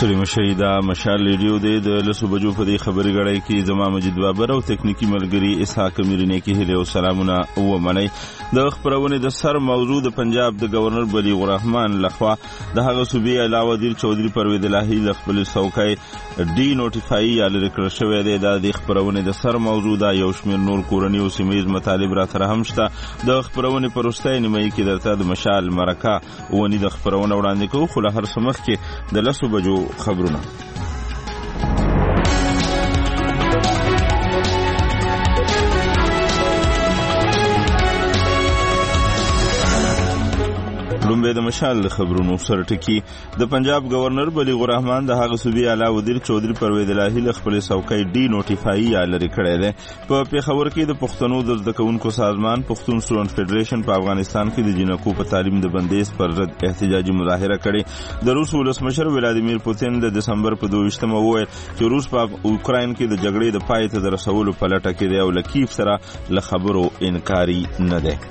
ستړي مشئ دا مشال ریډیو دی د لسو بجو په دې خبري غړی کې زما مجید بابر او تکنیکی ملګری اسحاق میرینه کې هله او سلامونه او منی د خبرونه د سر موضوع د پنجاب د گورنر بلیغ الرحمن لخوا د هغه صوبې علاوه وزیر چودري پرویز الهی خپل څوکۍ ډی نوټیفای یا لریکړ شوی دی د خبرونه د سر موضوع دا یو شمیر نور کورنی او سیمیز مطالب را تر هم شته د خبرونه پروستای نیمه کې درته د مشال مرکه ونی د خبرونه وړاندې کوو خو له هر سمخ کې د لسو بجو خبرونه لومبه د مشال خبرونو سره ټکی د پنجاب گورنر بلیغ الرحمن د هغه صوبې اعلی وزیر چودري پرویز الهی خپل څوکۍ ډی نوټیفای یا لری کړی دی په پیښور کې د پښتنو د زده کوونکو سازمان پښتون سټوډنټ فدریشن په افغانستان کې د جنکو په تعلیم د بندیز پر ضد احتجاجي مظاهره کړې د روس ولسمشر ولادیمیر پوتین د دسمبر په 22مه وویل چې روس په اوکراین کې د جګړې د پای ته رسولو په لټه کې دی او له کیف سره له خبرو انکاري نه دی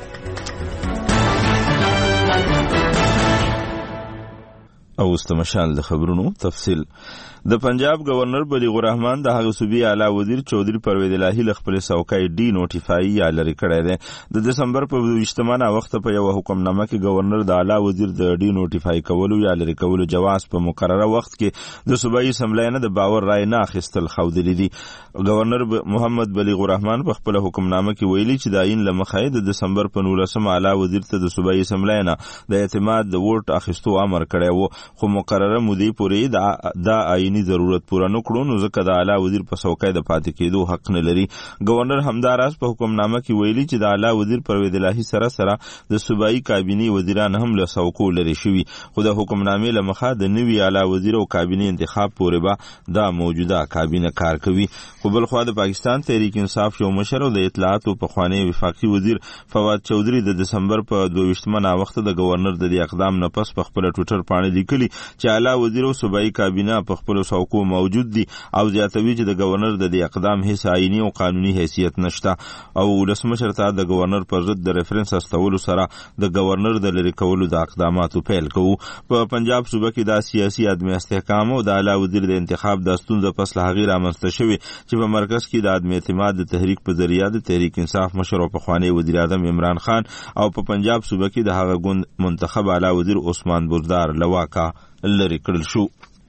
او استمشال د خبرونو تفصیل د پنجاب گورنر بلیغ الرحمن د هغه صوبې اعلی وزیر چودري پرویز الهی خپل څوکۍ ډی نوټیفای یا لری کړی دی د دسمبر په 22مه وخت په یو حکمنامه کې گورنر د اعلی وزیر د ډی نوټیفای کولو یا لری کولو جواز په مقرره وخت کې د صوبایي اسمبلی نه د باور رائے نه اخیستل خوندلی دي گورنر محمد بلیغ الرحمن په خپل حکمنامه کې ویلي چې د عین لمخې د دسمبر په 19مه اعلی وزیر ته د صوبایي اسمبلی نه د اعتماد د ووټ اخیستو امر کړی و خو مقرره مودې پورې د عیني ضرورت پوره نکړو نو ځکه د اعلی وزیر په څوکۍ د پاتې کېدو حق نه لري گورنر همداراز په حکمنامه کې ویلي چې د اعلی وزیر پرویز الهی سره د صوبایي کابینه وزیران هم له څوکو لري شوي خو د حکمنامې له مخه د نوي اعلی وزیر او کابینه انتخاب پورې به دا موجوده کابینه کار کوي خو بل خو د پاکستان تحریک انصاف یو مشر او د اطلاعات او پخوانی وفاقي وزیر فواد چودري د دسمبر په 22مه وخت د گورنر د اقدام نه پس په خپل ټویټر باندې لیکلي چې اعلی وزیر او صوبایي کابینه په خپل څوکو موجود دي او زیاتوي چې د گورنر د اقدام هیڅ آئینی او قانوني حیثیت نشته او ولسمشر ته د گورنر پر ضد د ریفرنس استولو سره د گورنر د لری کولو د اقداماتو پیل کوو په پنجاب صوبه کې د سیاسي عدم استحکام او د اعلی وزیر د انتخاب د ستونزې پس له هغې رامنځته شوې چې په مرکز کې د عدم اعتماد د تحریک په ذریعه د تحریک انصاف مشر او پخوانی وزیر اعظم عمران خان او په پنجاب صوبه کې د هغه ګوند منتخب اعلی وزیر عثمان بزدار لواکا لری کړل شو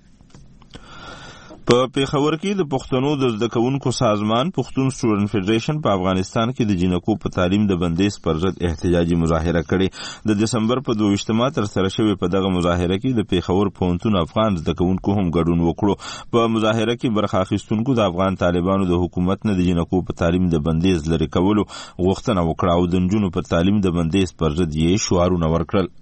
په پیښور کې د پښتنو د زده کوونکو سازمان پښتون سټوډنټ فدریشن په افغانستان کې د جنکو په تعلیم د بندیز پر ضد احتجاجي مظاهره کړې د دسمبر په 22مه تر سره شوې په دغه مظاهره کې د پیښور پوهنتون افغان زده کوونکو هم ګډون وکړو په مظاهره کې برخه اخیستونکو د افغان طالبانو د حکومت نه د جنکو په تعلیم د بندیز لري کولو غوښتنه وکړه او د نجونو په تعلیم د بندیز پر ضد یې شعارونه ورکړل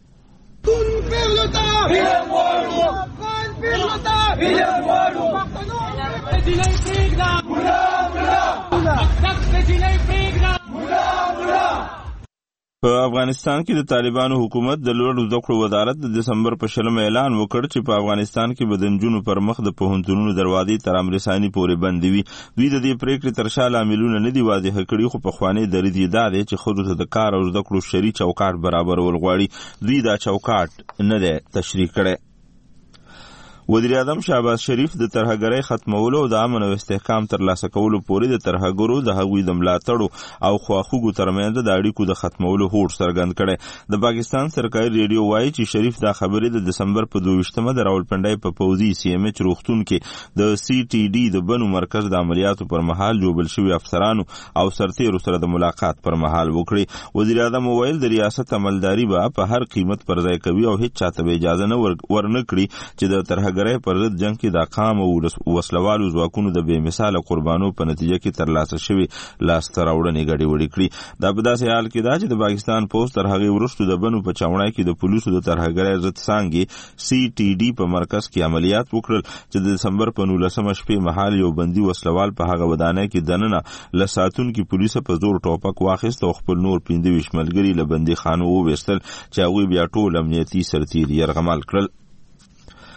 په افغانستان کې د طالبانو حکومت د لوړو زده کړو وزارت د دسمبر په 20 اعلان وکړ چې په افغانستان کې به د نجونو پر مخ د پوهنتونونو دروازې تر امرساني پورې بندې وي دوی د دې پریکړې تر شا لاملونه نه دي واضح کړي خو پخوانی دریځ یې دا دی چې ښځو ته د کار او زده کړو شرعي چوکاټ برابرول غواړي دوی دا چوکاټ نه دی تشریح کړی وزیر اعظم شهباز شریف د ترهګرۍ ختمولو او د امن او استحکام ترلاسه کولو پورې د ترهګرو د هغوی د ملاتړو او خواخوږو ترمنځ د اړیکو د ختمولو هوډ څرګند کړی د پاکستان سرکاري ریډیو وایي چې شریف دا خبرې د دسمبر په 22مه د راولپنډۍ په پوځي سی ام ایچ روغتون کې د سی ټي ډي د بنو مرکز د عملیاتو پر مهال جوبل شوي افسرانو او سرتیرو سره د ملاقات پر مهال وکړي وزیر اعظم وویل د ریاست عملداري به په هر قیمت پر ځای کوي او هیڅ چاته به اجازه نه ورنکړي چې د ترهګرۍ پر ضد جنگ کې د قام او وسلوالو ځواکونو د بې مثاله قربانو په نتیجه کې ترلاسه شوي لاسته راوړنې ګډوډې کړي دا په داسې حال کې ده چې د پاکستان پوځ تر هغې وروسته د بنو په چاوڼۍ کې د پولیسو د ترهګرۍ ضد څانګې سی ټي ډي په مرکز کې عملیات وکړل چې د دسمبر په 19مه شپې مهال یو بندي وسلوال په هغه ودانۍ کې دننه له ساتونکي پولیسو په زور ټوپک واخیست او خپل نور 25 ملګري له بندي خانو وویستل چې هغوی بیا ټول امنیتي سرتیري یرغمال کړل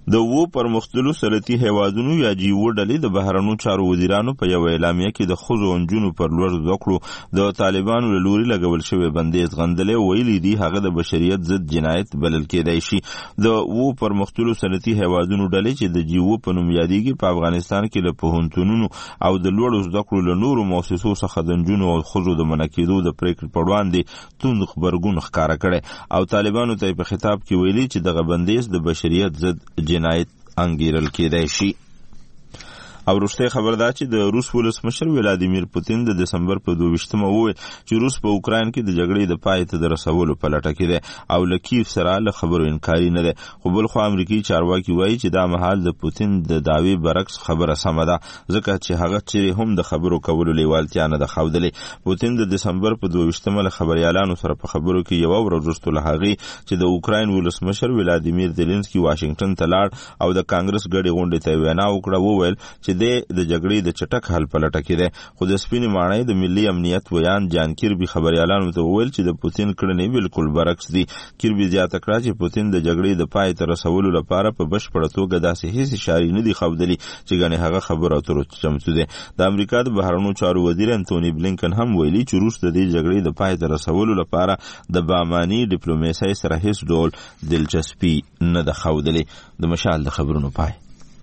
د وو پرمختللو صنعتي هیوادونو یا جیو ډلې د بهرنیو چارو وزیرانو په یو اعلامیه کې د ښځو او نجونو پر لوړ زده کړو د طالبانو له لوري لګول شوی بندیز غندلې ویلي دي هغه د بشریت ضد جنایت بلل کېدای شي. د وو پرمختللو صنعتي هیوادونو ډلې چې د جیو په نوم یادېږي په افغانستان کې له پوهنتونونو او د لوړو زده کړو له نورو مؤسسو څخه د نجونو او ښځو د منع کېدو د پریکړې پر وړاندې توند غبرګون ښکاره کړی او طالبانو ته په خطاب کې ویلي چې دغه بندیز د بشریت ضد جنایت انګیرل کېدای شي. او وروستی خبر دا چې د روس ولسمشر ولادیمیر پوتین د دسمبر په 22مه وویل چې روس په اوکراین کې د جګړې د پای ته د رسولو په لټه کې دی او له کیف سره له خبرو انکاري نه دی. خو بل خو امریکایي چارواکي وایي چې دا مهال د پوتین د دعوی برعکس خبره سمه ده ځکه چې هغه چیرې هم د خبرو کولو لیوالتیا نه ده ښودلې. پوتین د دسمبر په 22مه له خبریالانو سره په خبرو کې یوه ورځ وروسته له هغې چې د اوکراین ولسمشر ولادیمیر زیلنسکي واشنګټن ته لاړ او د کانګرس ګډې غونډې ته وینا وکړه وویل چې د جګړې د چټک حل په لټه کې دی. خو د سپینې ماڼۍ د ملي امنیت ویان جان کیربي خبریالانو ته وویل چې د پوتین کړنې بالکل برعکس دي. کیربي زیاته کړه چې پوتین د جګړې د پای ته رسولو لپاره په بشپړه توګه داسې هیڅ اشارې نه دي ښودلي چې ګنې هغه خبرو اترو چمتو دی. د امریکا د بهرنیو چارو وزیر انتوني بلینکن هم ویلي چې روس د دې جګړې د پای ته رسولو لپاره د باماني ډیپلوماسۍ سره هیڅ ډول دلچسپي نه ده ښودلې. د مشال د خبرونو پای.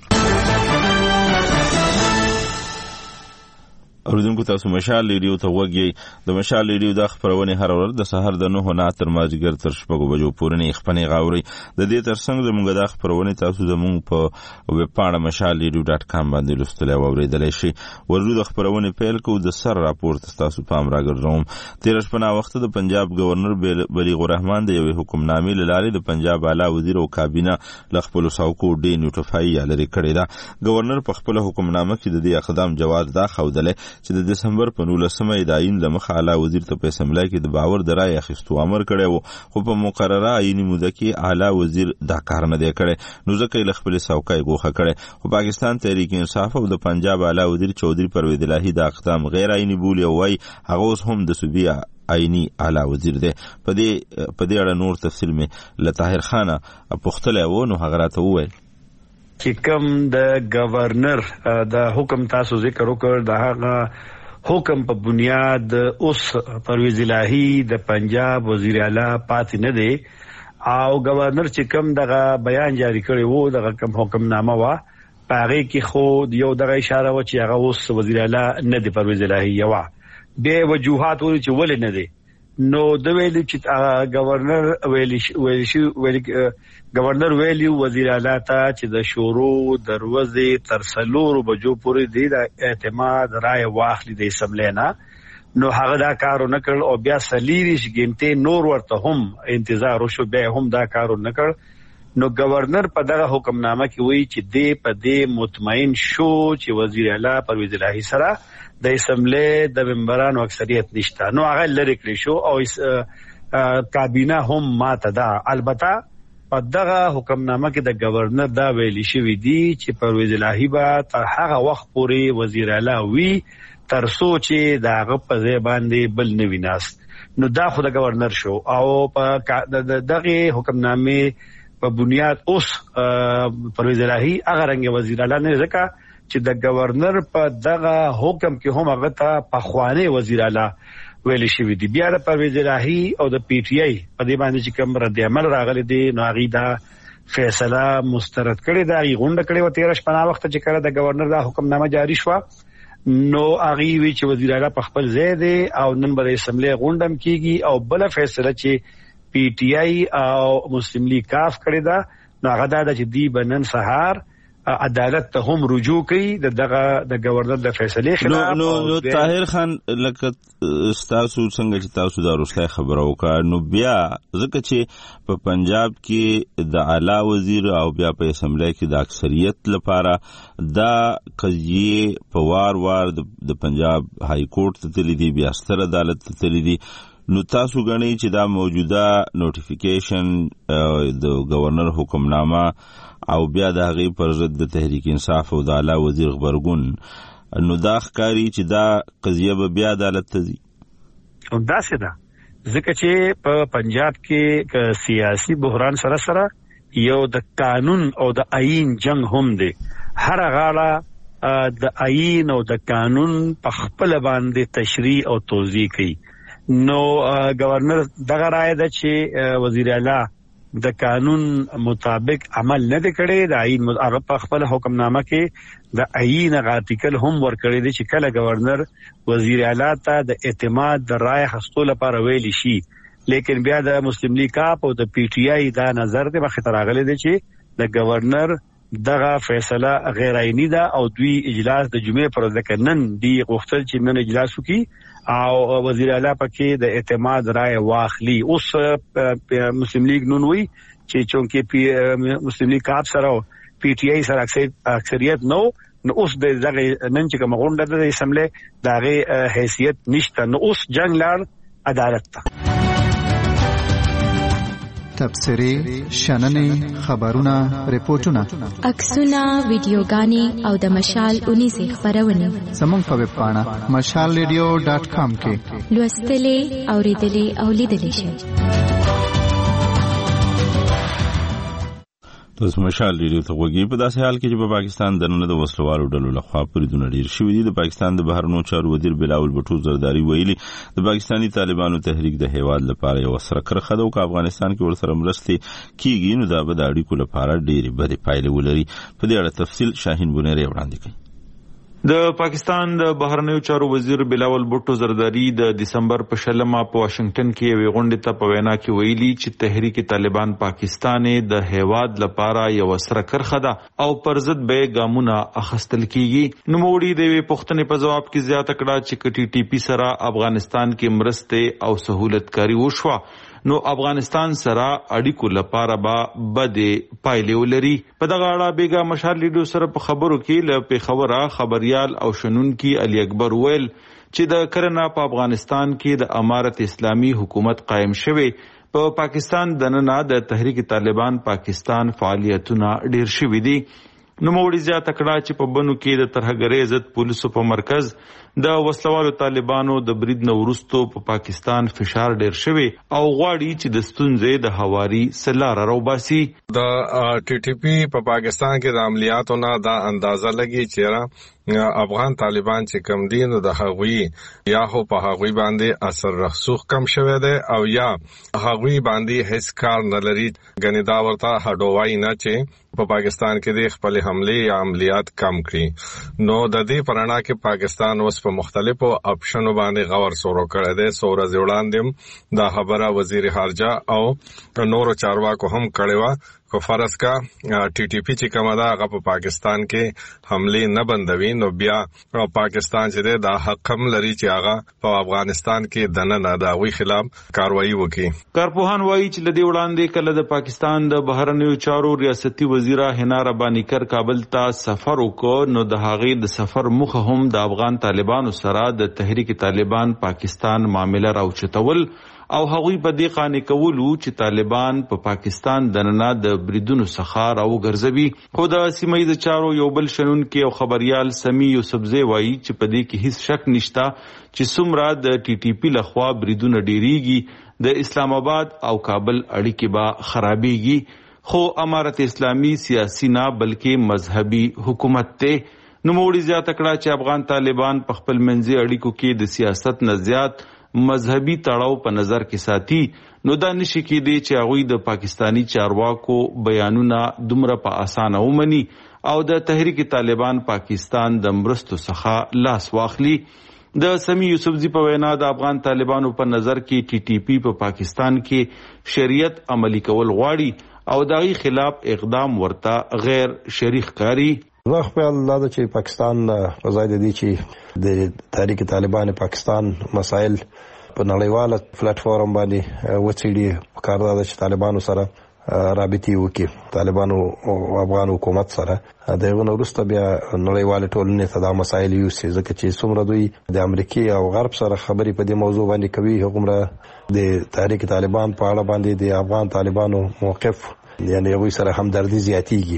اوریدونکو تاسو مشال ریډیو ته وګورئ. د مشال ریډیو د خبرونه هر ورځ د سحر د 9 نه تر مازیګر تر 6 بجو پورې نه خپنې غاوري. د دې ترڅنګ زموږ د خبرونه تاسو زموږ په ویب پاڼه mashalradio.com باندې لوستلی او اوریدلی شئ. ورجو د خبرونه پیل کوو. د سر راپورټ تاسو پام راګرځوم. تیر شپه وخت د پنجاب گورنر بلیغ الرحمن د یوې حکمنامې له لارې د پنجاب اعلی وزیر او کابینه له خپل څوکو ډي نوټیفای لري کړی ده. گورنر په خپل حکمنامه کې د دې اقدام جواز دا ښودلی چې د دسمبر په 19مه د عین له مخه اعلی وزیر ته په اسمبلی کې د باور د رای اخیستو امر کړی و خو په مقرره عیني موده کې اعلی وزیر دا کار نه دی کړی نو ځکه یې له خپلې څوکۍ ګوښه کړی. خو پاکستان تحریک انصاف او د پنجاب اعلی وزیر چودھری پرویز الهی دا اقدام غیر عیني بولي او وایي هغه اوس هم د صوبې عیني اعلی وزیر دی. په دې اړه نور تفصیل مې له طاهر خانه پوښتلی و نو هغه راته وویل چې کوم د گورنر د حکم تاسو ذکر وکړ د هغه حکم په بنیاد اوس پرویز الهی د پنجاب وزیر اعلی پاتې نه دی او گورنر چې کوم دغه بیان جاری کړی وو دغه کوم حکمنامه وا هغه کې خو یو دغه اشاره و چې هغه اوس وزیر اعلی نه دی پرویز الهی یوا به وجوهات وري چې ولې نه دی نو د ویلي چې گورنر ویلی وزیر اعلی ته چې د شروع دروازې تر 4 بجو پورې دی د اعتماد رائے واخلي د اسمبلی نه نو هغه دا کارو نه کړل او بیا 4 غنټې نور ورته هم انتظار وشو بیا هم دا کارو نه کړ نو گورنر په دغه حکمنامه کې وایي چې دې په دې مطمئن شو چې وزیر اعلی پرویز الهی سره د اسمبلی د ممبرانو اکثریت نشته نو هغه لری کړی شو او کابینه هم ماته ده. البته په دغه حکمنامه کې د گورنر دا ویلي شوی دی چې پرویز الهی به تر هغه وخت پورې وزیر اعلی وي تر څو چې دغه په ځای باندې بل نه ویناست نو دا خو د گورنر شو او په دغه حکمنامه په بنیاد اوس پرویز الهی هغه رنګ وزیر اعلی نه ځکه چې د گورنر په دغه حکم کې هم هغه ته پخوانی وزیر اعلی ویل شوی دی. بیا د پرویز الهی او د پی ټی آی په دې باندې چې کوم رد عمل راغلی دی نو هغه دا فیصله مسترد کړی دا غونډه کړی و 13 شپه وخت چې کړه د گورنر دا حکمنامه جاری شو نو هغه وی چې وزیر اعلی په خپل ځای دی او نن به اسمبلی غونډم کیږي او بل فیصله چې پی ټی آی او مسلم لیگ کاف کړی دا نو هغه دا چې دی بنن سهار عدالت ته هم رجوع کوي د گورنر د فیصلې خلاف. نو طاهر خان لکه تاسو څنګه چې تاسو دا وروستی خبره وکړه نو بیا ځکه چې په پنجاب کې د اعلی وزیر او بیا په اسمبلی کې د اکثریت لپاره دا قضیه په وار د پنجاب های کورټ ته تللی دی بیا ستر عدالت ته تللی دی نو تاسو غنئ چې دا موجوده نوټیفیکیشن د گورنر حکمنامه او بیا د هغې پر ضد د تحریک انصاف او د اعلی وزیر غبرګون نو دا ښکاري چې دا قضیه به بیا عدالت ته ځي. داسې ده ځکه چې په پنجاب کې سیاسي بحران سره یو د قانون او د آئین جنگ هم دی. هر غاړه د آئین او د قانون په خپل باندې تشریح او توضیح کوي. نو گورنر دغه رائے ده چې وزیر اعلی د قانون مطابق عمل نه کړي. د آئین مطابق په خپل حکمنامه کې د آئین آرټیکل هم ورکړي دي چې کله گورنر وزیر اعلی ته د اعتماد د رائے حاصل لپاره ویل شي. لیکن بیا د مسلم لیگ کاپ او د پی ټی آی دا نظر د مخ ته راغلي دي چې د گورنر دغه فیصله غیر آئینی ده او دوی اجلاس د جمعې پر ورځ نن دی غوښتل چې نن اجلاس وکړي او وزیر اعلی پکې د اعتماد رائے واخلي. اوس مسلم لیگ نن وی چې چونکې مسلم لیگ کاپ سره پی ټی آی سره اکثریت نو اوس د دغه نن چې کوم غونډه د اسمبلی دغه حیثیت نشته. نو اوس جنگ لار عدالت ته. تبصرې، شننې، خبرونه، ریپورتونه، عکسونه، ویډیوګانې او د مشال 19 خبرونه زموږ په ویب پاڼه mashalradio.com کې لوستلې، اوریدلې او لیدلې شئ. تاسو مشال ریډیو ته وګورئ. په داسې حال کې چې په پاکستان دننه د وسلوالو ډلو لخوا بریدونه ډیر شوي دي. د پاکستان د بهرنیو چارو وزیر بلاول بټو زرداری ویلي د پاکستاني طالبانو تحریک د هیواد لپاره یو سره کرخه ده او که افغانستان کې ورسره مرستې کیږي نو دا به د اړیکو لپاره ډېرې بدې پایلې ولري. په دې اړه تفصیل شاهین بونیری وړاندې کوي. د پاکستان د بهرنیو چارو وزیر بلاول بټو زرداری د دسمبر په 20 په واشنگټن کې یو غونډه ته په وینا کې ویلي چې تحریک طالبان پاکستان د هیواد لپاره یو سره کرخه ده او پر ضد به ګامونه اخیستل کیږي. نو موړي د پښتنې په جواب کې زیاته کړه چې ټي ټي پی سره افغانستان کې مرسته او سہولت کاری وشوه نو افغانستان سره اړیکو لپاره به بده پایلې ولري. په دغه اړه بیګا مشال لیډو سره په خبرو کې له پیښوره خبريال او شنونکي علي اکبر ویل چې د کرنا په افغانستان کې د امارت اسلامي حکومت قائم شوه. په پاکستان دننه د تحریک طالبان پاکستان فعالیتونه ډیر شوي دي. نو موړي زیاته کړه چې په بنو کې د ترهګرۍ ضد پولیسو په مرکز د وسلوالو طالبانو د برید نو وروسته په پاکستان فشار ډیر شوی او غواړي چې د ستونزې د هواري سلاره روباسي. د ټي ټي پی په پاکستان کې د عملیاتو نه دا اندازه لګي چې افغان طالبان چې کم دي نو د هغوی یا هو په هغوی باندې اثر رسوخ کم شوی دی او یا هغوی باندې هیڅ کار نه لري. غنی دا ورته هډوای نه چې په پاکستان کې د خپل حمله یا عملیات کم کړي. نو د دې پرانا کې پاکستان اوس په مختلفو اپشنو باندې غور سورو کړی دی. سوره وړاندې دا خبره وزیر خارجه او نورو چارواکو هم کړې و کو فرض کا ټي ټي پی چې کومه ده هغه په پاکستان کې حمله نه بندوي نو بیا پاکستان چې دا حق هم لري چې هغه په افغانستان کې دننه د هغوی خلاف کاروایی وکړي. کارپوهان وایي چې لدی وړاندې کله د پاکستان د بهرنیو چارو ریاستي وزیره حنا ربانی کر کابل ته سفر وکړ نو د هغې د سفر موخه هم د افغان طالبانو سره د تحریک طالبان پاکستان معامله راوچتول او هغوی په دې قانع کولو چې طالبان په پاکستان دننه د بریدونو څخه راوګرځوي. خو د سیمه ییز چارو یو بل شنونکي او خبريال سمي یوسفزی وایي چې په دې کې هیڅ شک نشته چې څومره د ټي ټي پی لخوا بریدونه ډیریږي د اسلام آباد او کابل اړیکې به خرابېږي. خو امارت اسلامي سیاسي نه بلکې مذهبي حکومت ته. نو موړي زیاته کړه چې افغان طالبان په خپل منځي اړیکو کې د سیاست نه زیات مذهبي تړاو په نظر کې ساتي. نو دا نشي کېدی چې هغوی د پاکستانی چارواکو بیانونه دومره په اسانه ومني او د تحریک طالبان پاکستان د مرستو څخه لاس واخلي. د سمی یوسفزی په وینا د افغان طالبانو په نظر کې ټي ټي پی په پاکستان کې شریعت عملی کول غواړي او دغه خلاف اقدام ورته غیر شرعي ښکاري. زه خپل دا چې پاکستان په ځای د دې چې د تحریک طالبان پاکستان مسائل په نړیواله پلیټ فارم باندې وڅېړي په کار دا چې طالبانو سره رابطې وکړي. طالبانو او افغان حکومت سره دغه وروسته بیا نړیواله ټولنې ته دا مسایل یوسي ځکه چې څومره دوی د امریکا او غرب سره خبرې په دې موضوع باندې کوي هغومره د تحریک طالبان په اړه باندې د افغان طالبانو موقف یعنی هغوی سره همدردي زیاتیږي.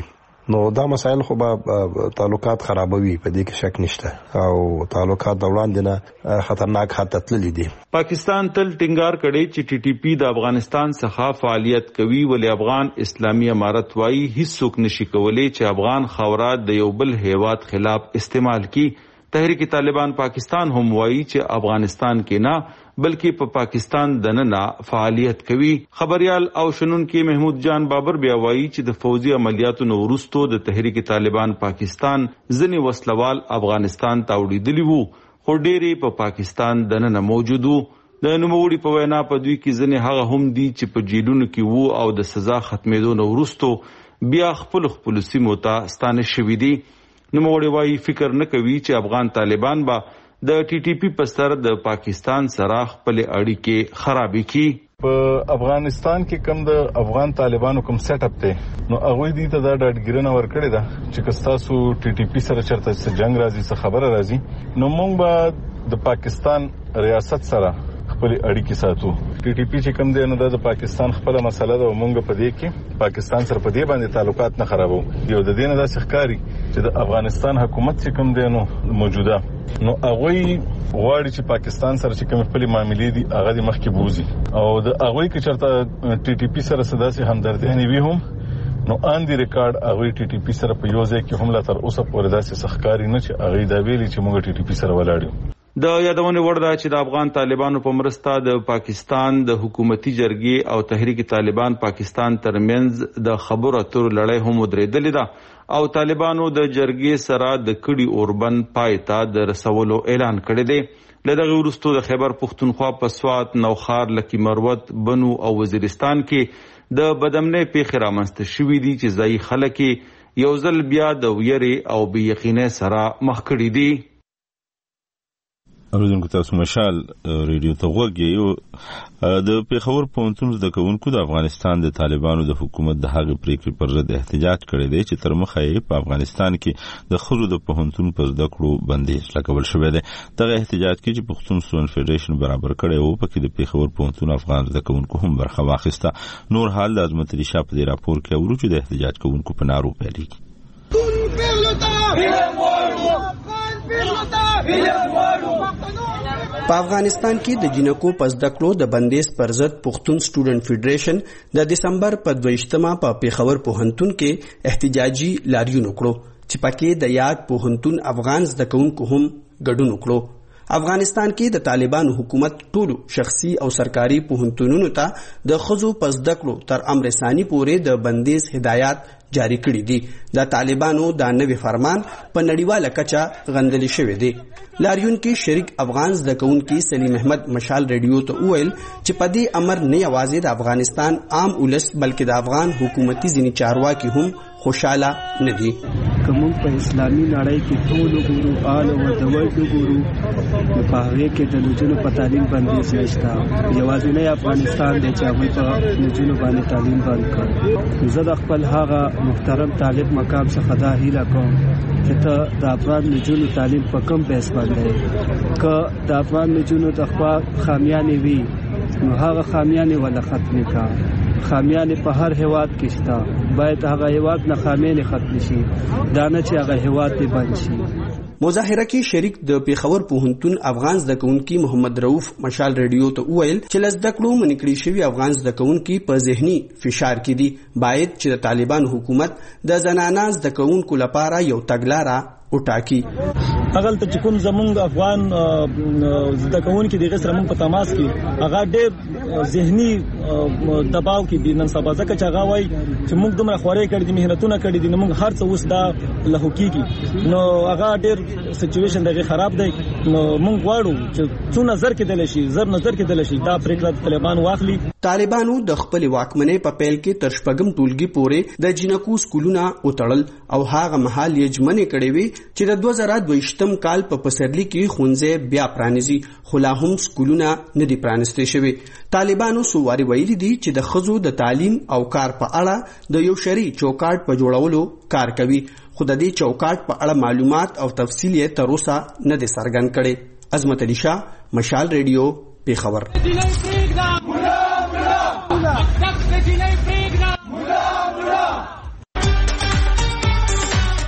نو دا مسایل خو به تعلقات خرابوي، په دې کې شک نشته، او تعلقات د وړاندې نه خطرناک حد ته تللي دي. پاکستان تل ټینګار کړي چې ټي ټي پی د افغانستان څخه فعالیت کوي، ولې افغان اسلامي امارت وايي هیڅوک نشي کولی چې افغان خاورات د یو بل هیواد خلاف استعمال کی. تحریک طالبان پاکستان هم وایي چې افغانستان کې نه بلکې په پاکستان دننه فعالیت کوي. خبريال او شنونکي محمود جان بابر بیا وایي چې د فوزي عملیاتو نو وروسته د تحریک طالبان پاکستان ځنی وسلوال افغانستان ته وړي وو، خو ډېری په پاکستان دننه موجود وو. د نوموړي په وینا په دوی کې ځنې هغه هم دي چې په جیلونو کې وو او د سزا ختمېدو نه وروسته بیا خپل سیمو ته ستانه شوي دي. نوموړي وایي فکر نه کوي چې افغان طالبان به د ټي ټي پی په سر د پاکستان سره خپل اړیکې خرابې کړي. په افغانستان کې کوم د افغان طالبانو کوم سیټ اپ دی، نو هغه دې ته دا ډاډګیرنه ورکړې ده چې کستاسو ټي ټي پی سره چرته جنگ راځي څه خبره راځي، نو موږ به د پاکستان ریاست سره خپل اړیکې ساتو. ټي ټي پی چې کوم دی نو د پاکستان خپل مسله ده، موږ په دې کې پاکستان سره په دې باندې تعلقات نه خرابو. یو د دې نه دا ښکاری چې د افغانستان حکومت چې کوم دی نو موجوده نو هغه غواړي چې پاکستان سره چې کوم خپل معاملې دي هغه د مخکې بوزي، او د هغه کې چرته ټي ټي پی سره صداسي همدردي نه وي هم نو ان دی ریکارډ هغه ټي ټي پی سره په یو ځای کې هم لا تر اوسه پورې داسې ښکاری نه چې هغه دا ویلي چې موږ ټي ټي پی سره ولاړو. د یادونه وړ ده چې د افغان طالبانو په مرسته د پاکستان د حکومتي جرګې او تحریک طالبان پاکستان ترمنځ د خبرو اترو لړۍ هم ودرېدلې ده، او طالبانو د جرګې سره د کړي اوربند پای ته د رسولو اعلان کړی دی. له دغه وروسته د خیبر پښتونخوا په سوات، نوخار، لکی مروت، بنو او وزیرستان کې د بدامنۍ پیښې رامنځته شوې دي چې ځایي خلک یو ځل بیا د ویرې او بې یقینۍ سره مخ کړي دي. اوریدونکو تاسو مشال ریډیو ته غوږ یو د پیښور پوهنتون زده کوونکو د افغانستان د طالبانو د حکومت د هغې پریکړې پر ضد احتجاج کړی دی چې تر مخه یې په افغانستان کې د ښځو د پوهنتون په زده کړو بندیز لګول شوی دی. دغه احتجاج کې چې پښتون سټوډنټ فیډریشن برابر کړی و، پکې د پیښور پوهنتون افغان زده کوونکو هم برخه واخیسته. نور حال د عظمت علي شاه په دې راپور کې اورو چې د احتجاج کوونکو په نارو پیلېږي. په افغانستان کې د جنکو په زده کړو د بندیز پر ضد پښتون سټوډنټ فیډریشن د دسمبر په 22 په پیښور پوهنتون کې احتجاجي لاریون وکړو چې پکې د یاد پوهنتون افغان زده کوونکو هم ګډون وکړو. افغانستان کې د طالبانو حکومت ټولو شخصي او سرکاري پوهنتونونو ته د ښځو په زده کړو تر امر ثاني پورې د بندیز هدایات جاری کړي دي. د طالبانو دا نوی فرمان په نړیواله کچه غندل شوی دی. لاریون کې شریک افغان زده کوونکي سلیم احمد مشال ریډیو ته وویل چې په دې امر نه یوازې د افغانستان عام ولس بلکې د افغان حکومتي ځینې چارواکي هم خوشاله نه دي. کوم په اسلامي نړۍ کې ټول وګورو آل او د ورلد وګورو په هغه کې د نجونو په تعلیم باندې نشته. یوازې نه افغانستان د چاوي په نجونو باندې تعلیم باندې کړ. زه د خپل هغه محترم طالب مقام څخه دا هیله کوم چې ته د افغان نجونو تعلیم په کم بیس باندې که د افغان نجونو د خپل خامیانې وي نو هغه خامیانې ولا ختمې کا. خامیانې په هر هیواد کې شته، باید هغه هیواد نه خامیانې ختم شي، دا نه چې هغه هیواد دې بند شي. مظاهره کې شریک د پیښور پوهنتون افغان زده کوونکي محمد رؤوف مشال ریډیو ته وویل چې له زده کړو منع کړي شوي افغان زده کوونکي په ذهني فشار کې دي. باید چې د طالبان حکومت د زنانه زده کوونکو لپاره یو تګلاره وټاکي. هغه ته چې کوم زمونږ افغان زده کوونکي دغه سره موږ په تماس کې هغه ډېر ذهني دباو کې دي. نن سبا ځکه چې هغه وایي چې موږ دومره خوارې کړې دي، مهنتونه کړې دي، نو موږ هر څه اوس دا له حقیقي نو هغه ډېر سچویشن دغه خراب دی. نو موږ غواړو چې څو نظر کېدل شي، زر نظر کېدل شي، دا پریکړه طالبان واخلي. طالبانو د خپل واکمنۍ په پیل کې تر شپږم ټولګي پورې د جنکو سکولونه وتړل او هغه مهال یې ژمنې کړې وې چې د 2022 کال په پسرلي کې ښوونځي بیا پرانیزي، خو لا هم سکولونه نه دي پرانیستي شوي. طالبانو څو وارې ویلي دي چې د ښځو د تعلیم او کار په اړه د یو شرعي چوکاټ په جوړولو کار کوي، خو د دې چوکاټ په اړه معلومات او تفصیل یې تر اوسه نه دي څرګند کړي. عظمت علي شاه، مشال ریډیو، پیښور.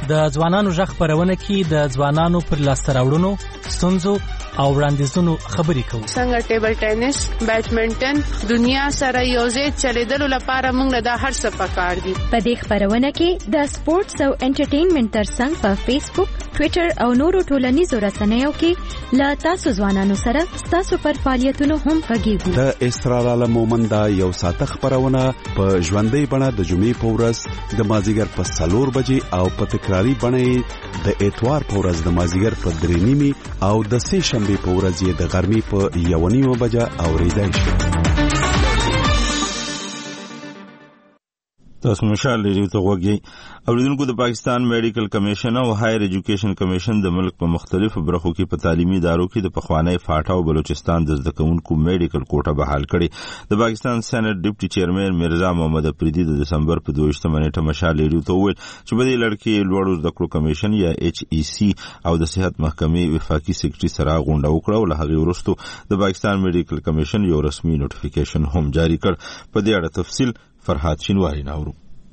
د ځوانانو ژغ خپرونه کې د ځوانانو پر لاسته راوړنو، ستونزو او وړاندیزونو خبرې کوو. څنګه ټیبل ټینس، بیډمنټن دنیا سره یوځای چلیدلو لپاره موږ له دا هر څه پکار دي. په دې خپرونه کې د سپورتس او انټرټینمنټ ترڅنګ په فیسبوک، ټوئیټر او نورو ټولنیزو رسنیو کې له تاسو ځوانانو سره تاسو پر فعالیتونو هم غږیږو. د اسرار عالم مومند یو ساعت خبرونه په ژوندۍ بڼه د جمعې په ورځ د مازیګر په 4 بجې او په تکراری بڼه د اتوار په ورځ د مازیګر په 3:30 او د سه شنبه په ورځ د غرمې په 1:30 بجې اوریدای شي. تاسو مشال ریډیو ته غوږی. اوریدونکو، د پاکستان میډیکل کمیشن او هایر ایجوکیشن کمیشن د ملک په مختلفو برخو کې په تعلیمي ادارو کې د پخوانی فاټا او بلوچستان د زده کوونکو میډیکل کوټه بحال کړي. د پاکستان سېنات ډیپټي چیرمن مرزا محمد افریدي د دسمبر په 22 نیټه مشال ریډیو ته وویل چې په دې لړ کې لوړو زده کړو کمیشن یا HEC او د صحت محکمې وفاقي سیکرټري سره غونډه وکړه او له هغې وروسته د پاکستان میډیکل کمیشن یو رسمي نوټیفیکیشن هم جاری کړ. په دې اړه تفصیل فرهاد شینواری ناورو.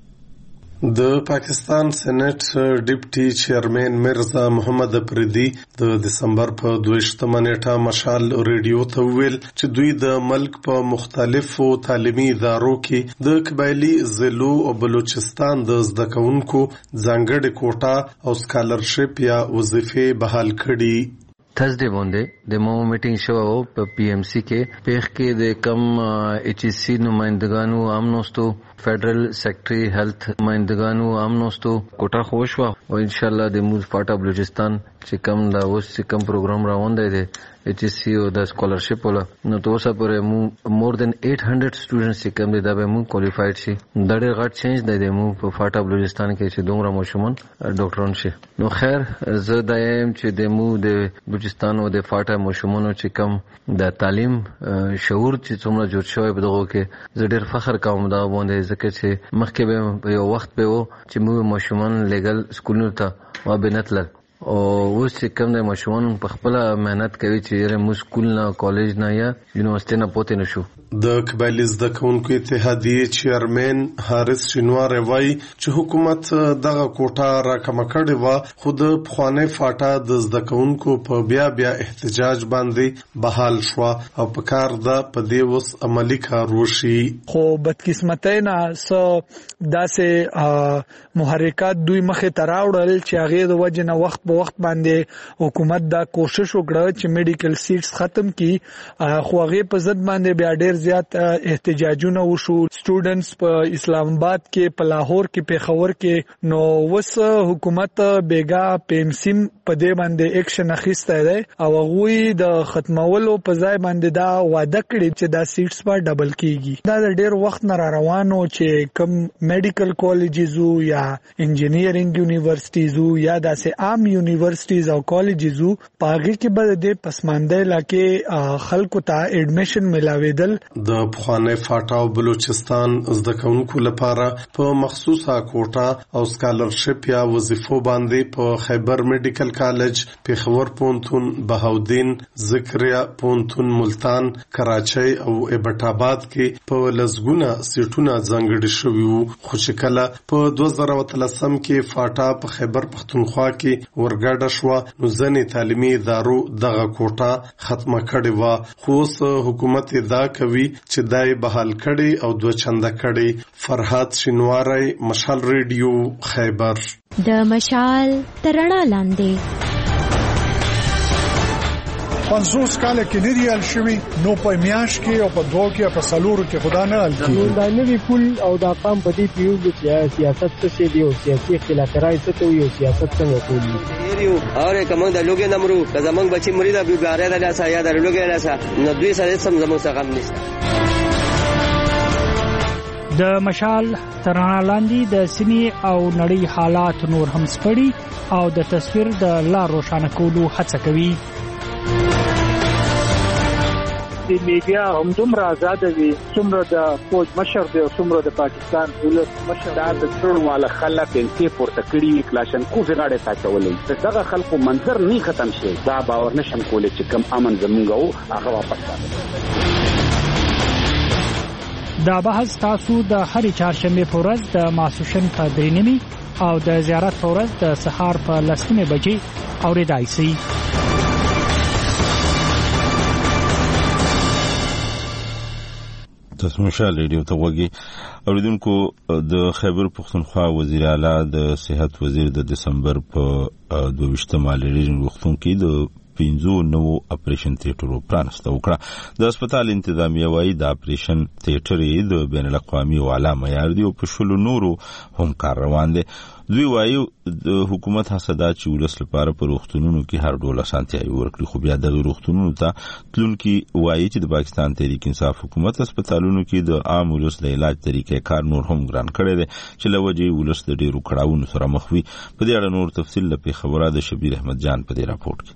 د پاکستان سېنات ډیپټي چیرمن مرزا محمد افریدي د دسمبر په 22 نیټه مشال ریډیو ته ویل چې دوی د ملک په مختلفو تعلیمي ادارو کې د قبایلی ضلعو او بلوچستان د زده کوونکو ځانګړې کوټه او سکالرشپ یا وظیفې بحال کړي. Thursday باندې د مو میټینګ شو په PMC کې پیخ کې د کم HEC نمائندگانو امنوستو فیډرل سیکرټري هیلث نمائندگانو امنوستو کوټه خوشوا او ان شاء الله د موږ فاټا بلوچستان چې کم دا اوس چې کم پروګرام راوندې دي HEC او د سکالرشپ ولا نو توسه پرې مو مور دین 800 سټوډنټس چې کم دي دا به مو کوالیفاید شي. دا ډېر غټ چینج دی مو په فاټا بلوچستان کې چې دومره مشمون ډاکټرون شي. نو خیر زه دایم چې د مو د بلوچستان او د فاټا مشمونو چې کم د تعلیم شعور چې څومره جوړ شوی په دغه کې زه ډېر فخر کوم دا باندې ځکه چې مخکې به یو وخت به و چې مو مشمون لیګل سکولونو ته و بنتل او اوس چې کوم د مشمون په خپل مهنت کوي چې مو سکول نه کالج نه یا یونیورسيټي نه پوتې نشو. د قبایلی زده کوونکو اتحادیې چیرمن حارث شینوار وایي چې حکومت دغه کوټه راکمه کړې وه خو د پخوانی فاټا د زده کوونکو په بیا احتجاج باندې بحال شوه او په کار ده په دې اوس عملي کار وشي. خو بدقسمتۍ نه څه داسې محرکات دوی مخې ته راوړل چې هغې د وجې نه وخت په وخت باندې حکومت دا کوشش وکړه چې میډیکل سیټس ختم کړي خو هغې په ضد باندې بیا ډېر زیات احتجاجونه وشو. سټوډنټس په اسلام آباد کې، په لاهور کې، پیښور کې. نو وس حکومت بیګا PMC په دې باندې اکشن اخیستی دی او هغوی د ختمولو په ځای باندې دا وعده کړي چې دا سیټس به ډبل کیږي. دا د ډېر وخت نه را روانو چې کوم میډیکل کالجز یا انجینیرینګ یونیورسيټیز یا داسې عام یونیورسيټیز او کالجز په هغې کې به د پسمانده علاقې خلکو ته اډمیشن ملاوېدل. د پخوانی فاټا او بلوچستان زده کوونکو لپاره په مخصوصه کوټه او سکالرشپ یا وظیفو باندې په خیبر میډیکل کالج، پیښور پوهنتون، بهاودین، ذکریا پوهنتون ملتان، کراچۍ او ایبټ آباد کې په لسګونه سیټونه ځانګړي شوي وو. خو چې کله په 2013 کې فاټا په خیبر پښتونخوا کې ورګډه شوه نو ځینې تعلیمي ادارو دغه کوټه ختمه کړې وه. خو اوس حکومت دا کوي چې دای بحال کړي او 2 چنده کړي. فرهاد شینواری، مشال ریډیو، خیبر. د مشال ترڼا لاندې 50 کال کې نه دی ال شوی نو په میاش کې او په دوه کې په سلورو کې خدا نه ال کی دا نوی پول او دا قام په دې پیو چې سیاست څه دی او سیاسي اختلاف راځي څه وي او سیاست څنګه کوي یو اوره کوم د لوګي نمرو زمنګ بچي مرید ابو غاره د لاسه یا د لوګي لاسه نو دوی سره سم زمو څخه غم نشته. د مشال ترڼا لاندې د سیمې او نړۍ حالات نور هم سپړي او د تصویر د لار روښانه کولو هڅه کوي. د میډیا هم دومره آزاد وي څومره د فوج مشر دی او څومره د پاکستان ولس مشر دا د ټول والا خلک انتې پورته کړي کلاشن کو زغاړه تاچولې دغه خلکو منظر نه ختم شي دا باور نشم کولای چې کم امن زمونږ او هغه واپس راځي. دا بحث تاسو د هرې چهارشنبه په ورځ د ماسوشن په 3:30 او د زیارت په ورځ د سهار په 10 بجې اوریدای شي. تاسو مشال ریډیو ته وګورئ. اوریدونکو د خیبر پختونخوا وزیر اعلی د صحت وزیر د دسمبر په 22 مالي وختون کې د 15 نو اپریشن تیټرو پرانسته وکړه. د هسپتال انتظامیه وايي د اپریشن تیټر د بین الاقوامي او اعلی معیار دی او په شلو نورو هم کار روان دي. دوی وايي د حکومت حسدا چې ولس لپاره پر وختونو کې هر ډول اسانتیاوي ورکړي، خو بیا د وختونو ته تلونکي وايي چې د پاکستان تحریک انصاف حکومت هسپتالونو کې د عام ولس د علاج طریقې کار نور هم ګران کړی دی چې لوجه ولس د ډیرو کړهونو سره مخ وي. په دې اړه نور تفصیل لپاره خبره د شبیر احمد جان په دې راپورټ کې.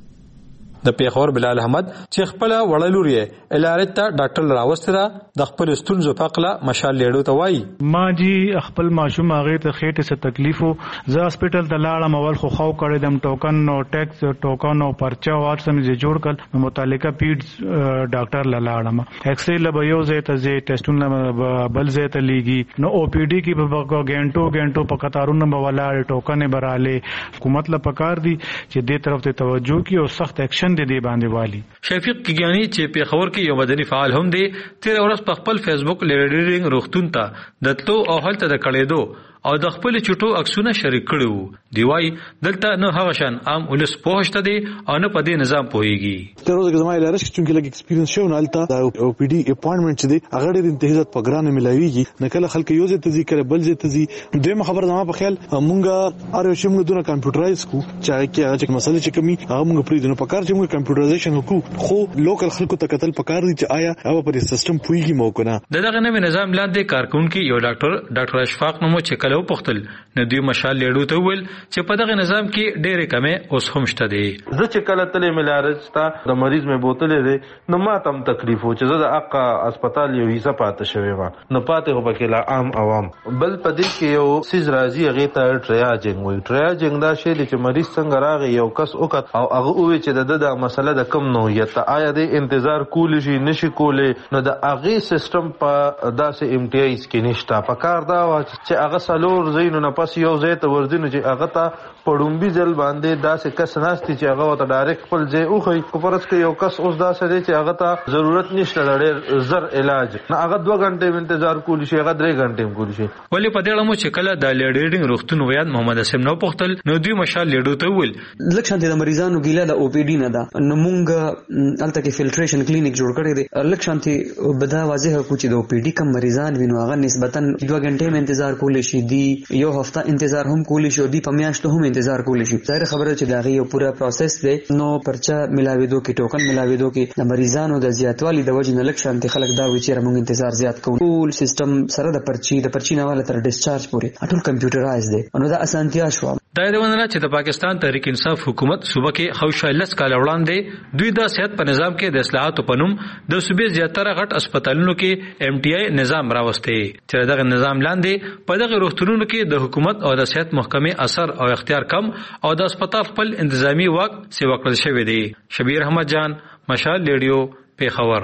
د پیښور بلال احمد چې خپل وړلوري الارت ته ډاکټر راوستره د خپل ستونزو په اړه مشال لیډو ته وایي ما جی خپل ماشوم هغه ته خېټه څه تکلیف وو زه هسپټل ته لاړم اول خو خو کړی دم ټوکن نو ټیکس ټوکن او پرچا وار سم یې جوړ کړ متعلقه پیډز ډاکټر لاړم ایکس رے لب یو زه ته زه ټیسټونه بل زه ته لیږي نو او پی ډی کې په غنټو په قطارونو بولاړ ټوکن براله حکومت لا پکار دي چې دې طرف ته توجه کی او سخت اکشن دې باندې والی. شفیق کیګانی چې پیښور کې یو مدني فعال هم دی 13 ورځ په خپل فیسبوک لیډرینګ روختون ته دتلو او هلته د کړېدو او د خپل چټو عکسونه شریک کړو. دی وای دلته نه هغه شان عام ولس پوهشته دي او نه په دې نظام پوهیږي. تر اوسه کې زمای لارښ چې لګ ایکسپیرینس شو نه الته او پی ډی اپاینټمنټ چې دی هغه ډېر انتهازات په ګرانه ملایويږي نه کله خلک یو ځای ته ځي کله بل ځای ته ځي. دوی خبر زما په خیال مونږه اره چې موږ دونه کمپیوټرایز کو چې مسله چې کمی هغه موږ پرې دونه په کار چې موږ کمپیوټرایزیشن وکړو خو لوکل خلکو ته قتل پکار دي چې آیا هغه پر سیستم پويږي مو کنه. دغه نوې نظام لاندې کارکونکو یو ډاکټر اشفاق نومو چې کله وپختل نو دوی مشال لیډو ته ویل چې په دغه نظام کې ډېرې کمې اوس هم شته دي. زه چې کله تلې ملارج تا د مریض مې بوتلې دي نو ما تم تکلیف و چې زه د اقا هسپتال یو حصہ پاتې شوی و نو پاتې هو پکې لا عام عوام بل پدې کې یو سیز راځي هغه ته ټریاجینګ وي. ټریاجینګ دا شی دی چې مریض څنګه راغی یو کس وکړ او هغه وی چې د مسله د کم نوعیت آیا د انتظار کول شي نشي کولې نو د هغه سیستم په داسې امتیاز کې نشته. په کار دا چې هغه سلور زینو نه پس یو ځای ته ورځینو چې هغه ته پړومبي ځل باندې داسې کس ناشتي چې هغه ته ډایرکټ خپل ځای اوخی کو پرځ کې یو کس اوس داسې دی چې هغه ته ضرورت نشته ډېر زر علاج نه هغه 2 غنټې انتظار کولی شي هغه 3 غنټې کولی شي. ولی په دې اړه مو چې کله د لیډرینګ روختون ویاد محمد اسم نو پختل نو دوی مشال لیډو ته ویل لکشان د مریضانو ګیله د او پی ډی نه ده نو مونږ الته کې فلټریشن کلینیک جوړ کړی دی. لکشان ته بدا واضح کو چې د او پی ډی کم مریضان وینو هغه نسبتا 2 غنټې انتظار کولی شي دی یو هفته انتظار هم کولی شي دی په میاشتو هم انتظار کولی شي. ظاهر خبره چې دا یو پورا پروسس دی نو پرچا ملاویدو کې ټوکن ملاویدو کې د مریضانو د زیاتوالي د وجې نه لکشان ته خلک دا وی چې موږ انتظار زیات کوو. ټول سیستم سره د پرچی نه والا تر ډیسچارج پورې ټول کمپیوټرایز دی نو دا اسانتیا شو. دا د وننه چې د پاکستان تحریک انصاف حکومت صوبه کې خوشالس کال وړاندې دوی د صحت په نظام کې د اصلاحاتو په نوم د صوبې زیاتره غټ هسپتالونو کې ایم ټی آی نظام راوستي چې دغه نظام لاندې په دغه روغتونونو کې د حکومت او د صحت محکمې اثر او اختیار کم او د هسپتال خپل انتظامی واک سیوا کړل شوی دی. شبیر احمد جان مشال ریډیو پیښور.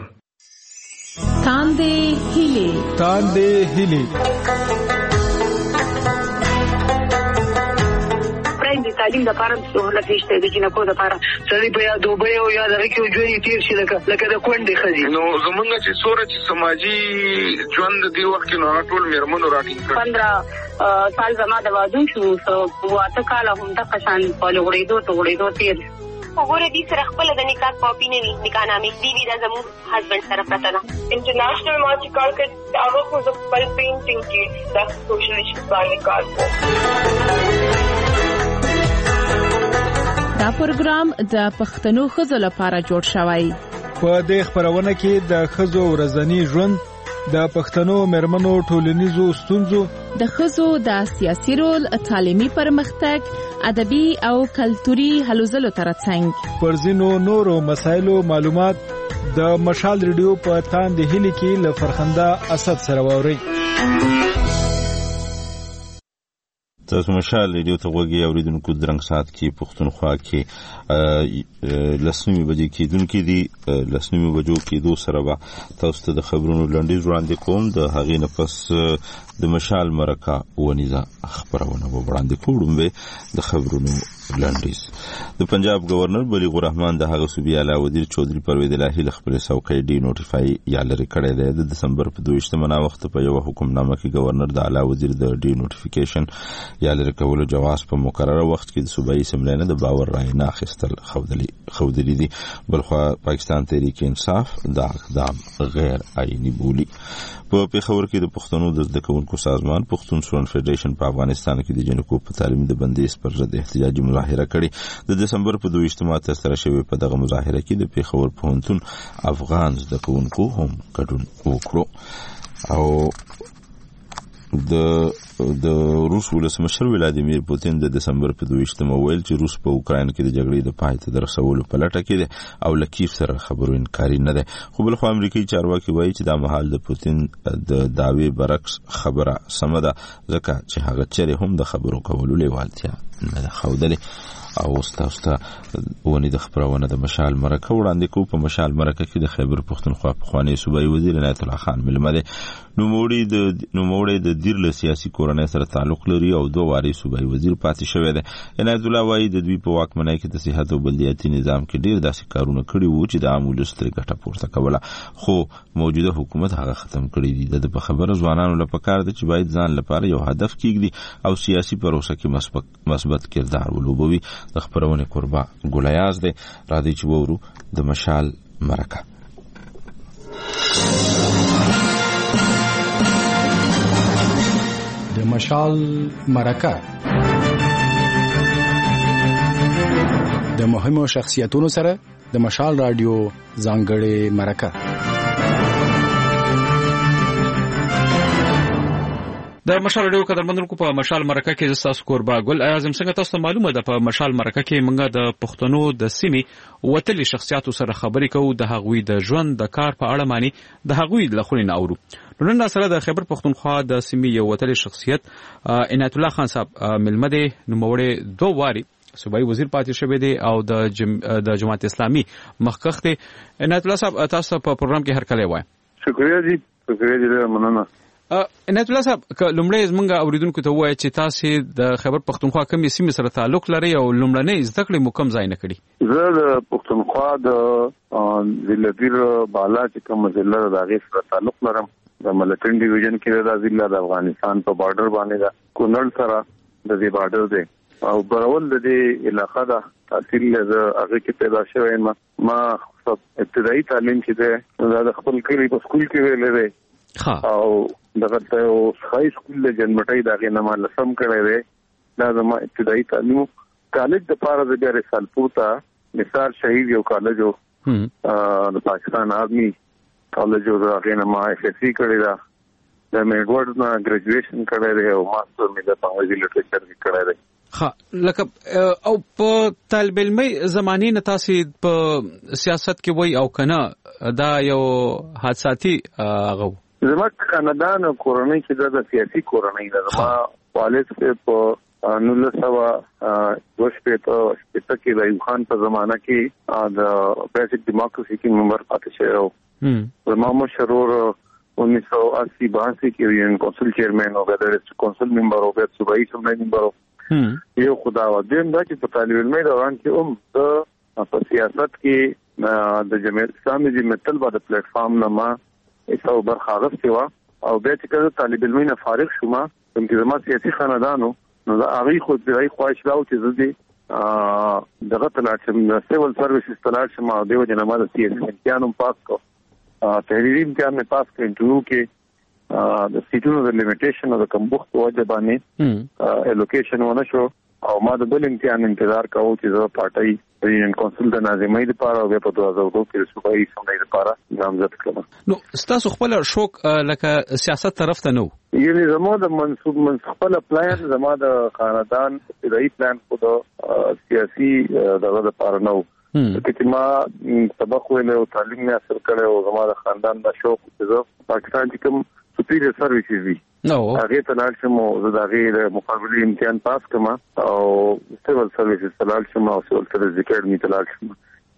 تاندې هیلې تعلیم د پاره سہولت نشته د جنکو د پاره سړي په یا دوبه او یا دغه کې جوړي تیر شي لکه د کونډې خزي نو زمونږ چې سورج سماجی ژوند دی وخت نو ټول میرمنو راټینګ 15 سال زما د وادو شو واته کال هم د قشان په لغړېدو تیر وګوره دې سره خپل د نکاح کاپی نه وي نکاح نامې دی دا زموږ هسبند سره پته ده. انټرنیشنل ما چې کار کوي هغه خو د خپل پینټینګ کې د سوشل ایشوز باندې کار کوي. دا پروګرام د پښتنو ښځو لپاره جوړ شوی. په دې خبرونه کې د ښځو ورځنی ژوند د پښتنو مېرمنو ټولنیزو ستونزو د ښځو د سیاسي رول تعلیمي پرمختګ ادبي او کلتوري هلو ځلو ترڅنګ پر ځینو نورو مسایلو معلومات د مشال ریډیو په تاندې هلي کې له فرخنده اسد سره ووري. تاسو مشال ریډیو ته وګورئ اوریدونکو درنګ سات کې پښتونخوا کې لسمې بجې کې دونکو دي لسنیمه بجو کېدو سره به تاسو ته د خبرونو لنډیز وړاندې کوم. د هغې نه پس د مشال مرکه ونیزه خبرونه به وړاندې کوم. د خبرونو لنډیز د پنجاب گورنر بلیغ الرحمن د هغه صوبې اعلی وزیر چودري پرویز الهي له خپل څوکۍ ډي نوټیفای یا لرې کړی دی. د دسمبر په 22 وخت په یو حکمنامه کې گورنر د اعلی وزیر د ډي نوټیفیکیشن یا لرې کولو جواز په مقرره وخت کې د صوبایي اسمبلی نه د باور رای نه اخیستل خودلی دي. بلخوا پاکستان تحریک انصاف دا اقدام غیر آئینی بولی. په پیښور کې د پښتنو د زده کوونکو سازمان پښتون سټوډنټ فدریشن په افغانستان کې د جنکو په تعلیم د بندیز پر ضد احتجاجي مظاهره کړې. د دسمبر په 22 ترسره شوې په دغه مظاهره کې د پیښور پوهنتون افغان زده کوونکو هم ګډون وکړو. او د روس ولسمشر ولادیمیر پوتین د دسمبر په 22 ویل چې روس په اوکراین کې د جګړې د پای ته رسولو په لټه کې دی او له کیف سره خبرو انکاري نه دی. خو بل خو امریکایي چارواکي وایي چې دا مهال د پوتین د دعوی برعکس خبره سمه ده ځکه چې هغه چیرې هم د خبرو کولو لیوالتیا نه ده ښودلې. او تاسو ونی د خبرونه د مشال مرکه وړاندې کو. په مشال مرکه کې د خیبر پښتونخوا پخوانی صوبایي وزیر عنایت الله خان ملمه دی. نوموړی د دیر له سیاسي کورنۍ سره تعلق لري او 2 واري صوبایي وزیر پاتې شوی دی. عنایت الله وایي د دوی په واکمنۍ کې د صحت او بلدیاتي نظام کې ډیر داسې کارونه کړي وو چې د عام ولس ترې ګټه پورته کوله خو موجوده حکومت هغه ختم کړی دی. د په خبره ځوانانو لپاره پکار دی چې باید ځان لپاره یو هدف کېږدي او سیاسي پروسه کې مثبت کردار ولوبوي. د خبرونه قربا ګولیاز دی. راځي چې وورو د مشال مرکه. د مشال مرکه د مهمو شخصیتونو سره د مشال رادیو ځانګړې مرکه. د مشال رادیو قدرمنونکو په مشال مرکه کې تاسو قربا ګل اعظم څنګه تاسو معلومه ده په مشال مرکه کې موږ د پښتنو د سیمې وتلي شخصیتو سره خبرې کوو د هغوی د ژوند د کار په اړه معنی د هغوی د خلینو اورو. نن سره د خیبر پښتونخوا د سیمې یو وتلي شخصیت عنایت الله خان صاحب ملمه دی. نوموړی 2 واري صوبایي وزیر پاتې شوی دی او د جماعت اسلامي مخکښ دی. عنایت الله صاحب تاسو په پروګرام کې هرکلی وایي. شکریہ جی مننه. عنایت الله صاحب لومړی زمونږ اوریدونکو ته وایي چې تاسو د خیبر پښتونخوا کومې سیمې سره تعلق لرئ او لومړنۍ زده کړې مو کوم ځای نه کړي؟ زه د پښتونخوا د ضلع بالا چې کوم ضلع د هغې سره تعلق لرم. د ملټن ډیویژن کې دا ضلع د افغانستان په بارډر باندې ده. کونړ سره د دې بارډر دی او برول د دې علاقې ده. تحصیل زه هغه کې پیدا شوی ما ابتدایي تعلیم چې ده د خپل کلی په سکول کې ویلې ده او دغه ته هاي سکول د جنمټای دغه نامه لسم کړی دی. دا زما ابتدایي تعلیم. کالج د پاره د بیا رسالپور ته نثار شهید یو کالج او د پاکستان آرمي کالج او هغه نامه FSC کړی دا. د میډورډ نه ګریجویشن کړی دی او ماستر مې د انګلیسي لټریچر کې کړی دی. لکه او په طالب علمي زمانه نه تاسو په سیاست کې وای او کنه دا یو حادثاتي هغه زما کاناډا نو کورنۍ کې د سیاسي کورنۍ ده. زما والد په 1922 کې د ایوب خان په زمانہ کې د بیسیک ډیموکراسي کې ممبر پاتې شو. زما مشرور 1980-82 کې یونین کونسل چیرمن او د ډیسټریکټ کونسل ممبر او د صوبایي اسمبلی ممبر یو خدا و دیم دا چې په طالب علمي دوران کې په سیاست کې د جمعیت اسلامي د متل بعد پلیټ فارم نامه ایسو برخه غوښتي و او بیا چې کله طالب علمي نه فارغ شوم کوم چې زما سیاسي خاندانو نو دا هغه خو دې خواهش لاو چې زه دغه تلاش د سیول سرویسز تلاش ما دیو جنما د سیاسي امتحانم پاس کو تحریری امتحان میں پاس کړم کې د سیټونو د لیمیټیشن او د کمبخت وجه باندې الوکیشن ونه شو او ما د بل امتحان انتظار کاوه چې زه پارټي یونین کونسل د ناظمۍ لپاره او په 2002 کې صوبایي اسمبلی لپاره نامزد کړم. نو ستاسو خپل شوق لکه سیاست طرف ته نو یعنی زموږ د خپل پلان زموږ د خاندان ابتدایي پلان خو د سیاسي دغه لپاره نو چې ما سبق ویل او تعلیم یې حاصل کړو او زموږ د خاندان د شوق چې پاکستان کې کوم سپیریئر سرویسز دي هغه تلل شم او زه د هغه مقابله امتحان پاس کړم او سیول سرویسز تلل شم او سیول سرویس اکیډمي تلل شم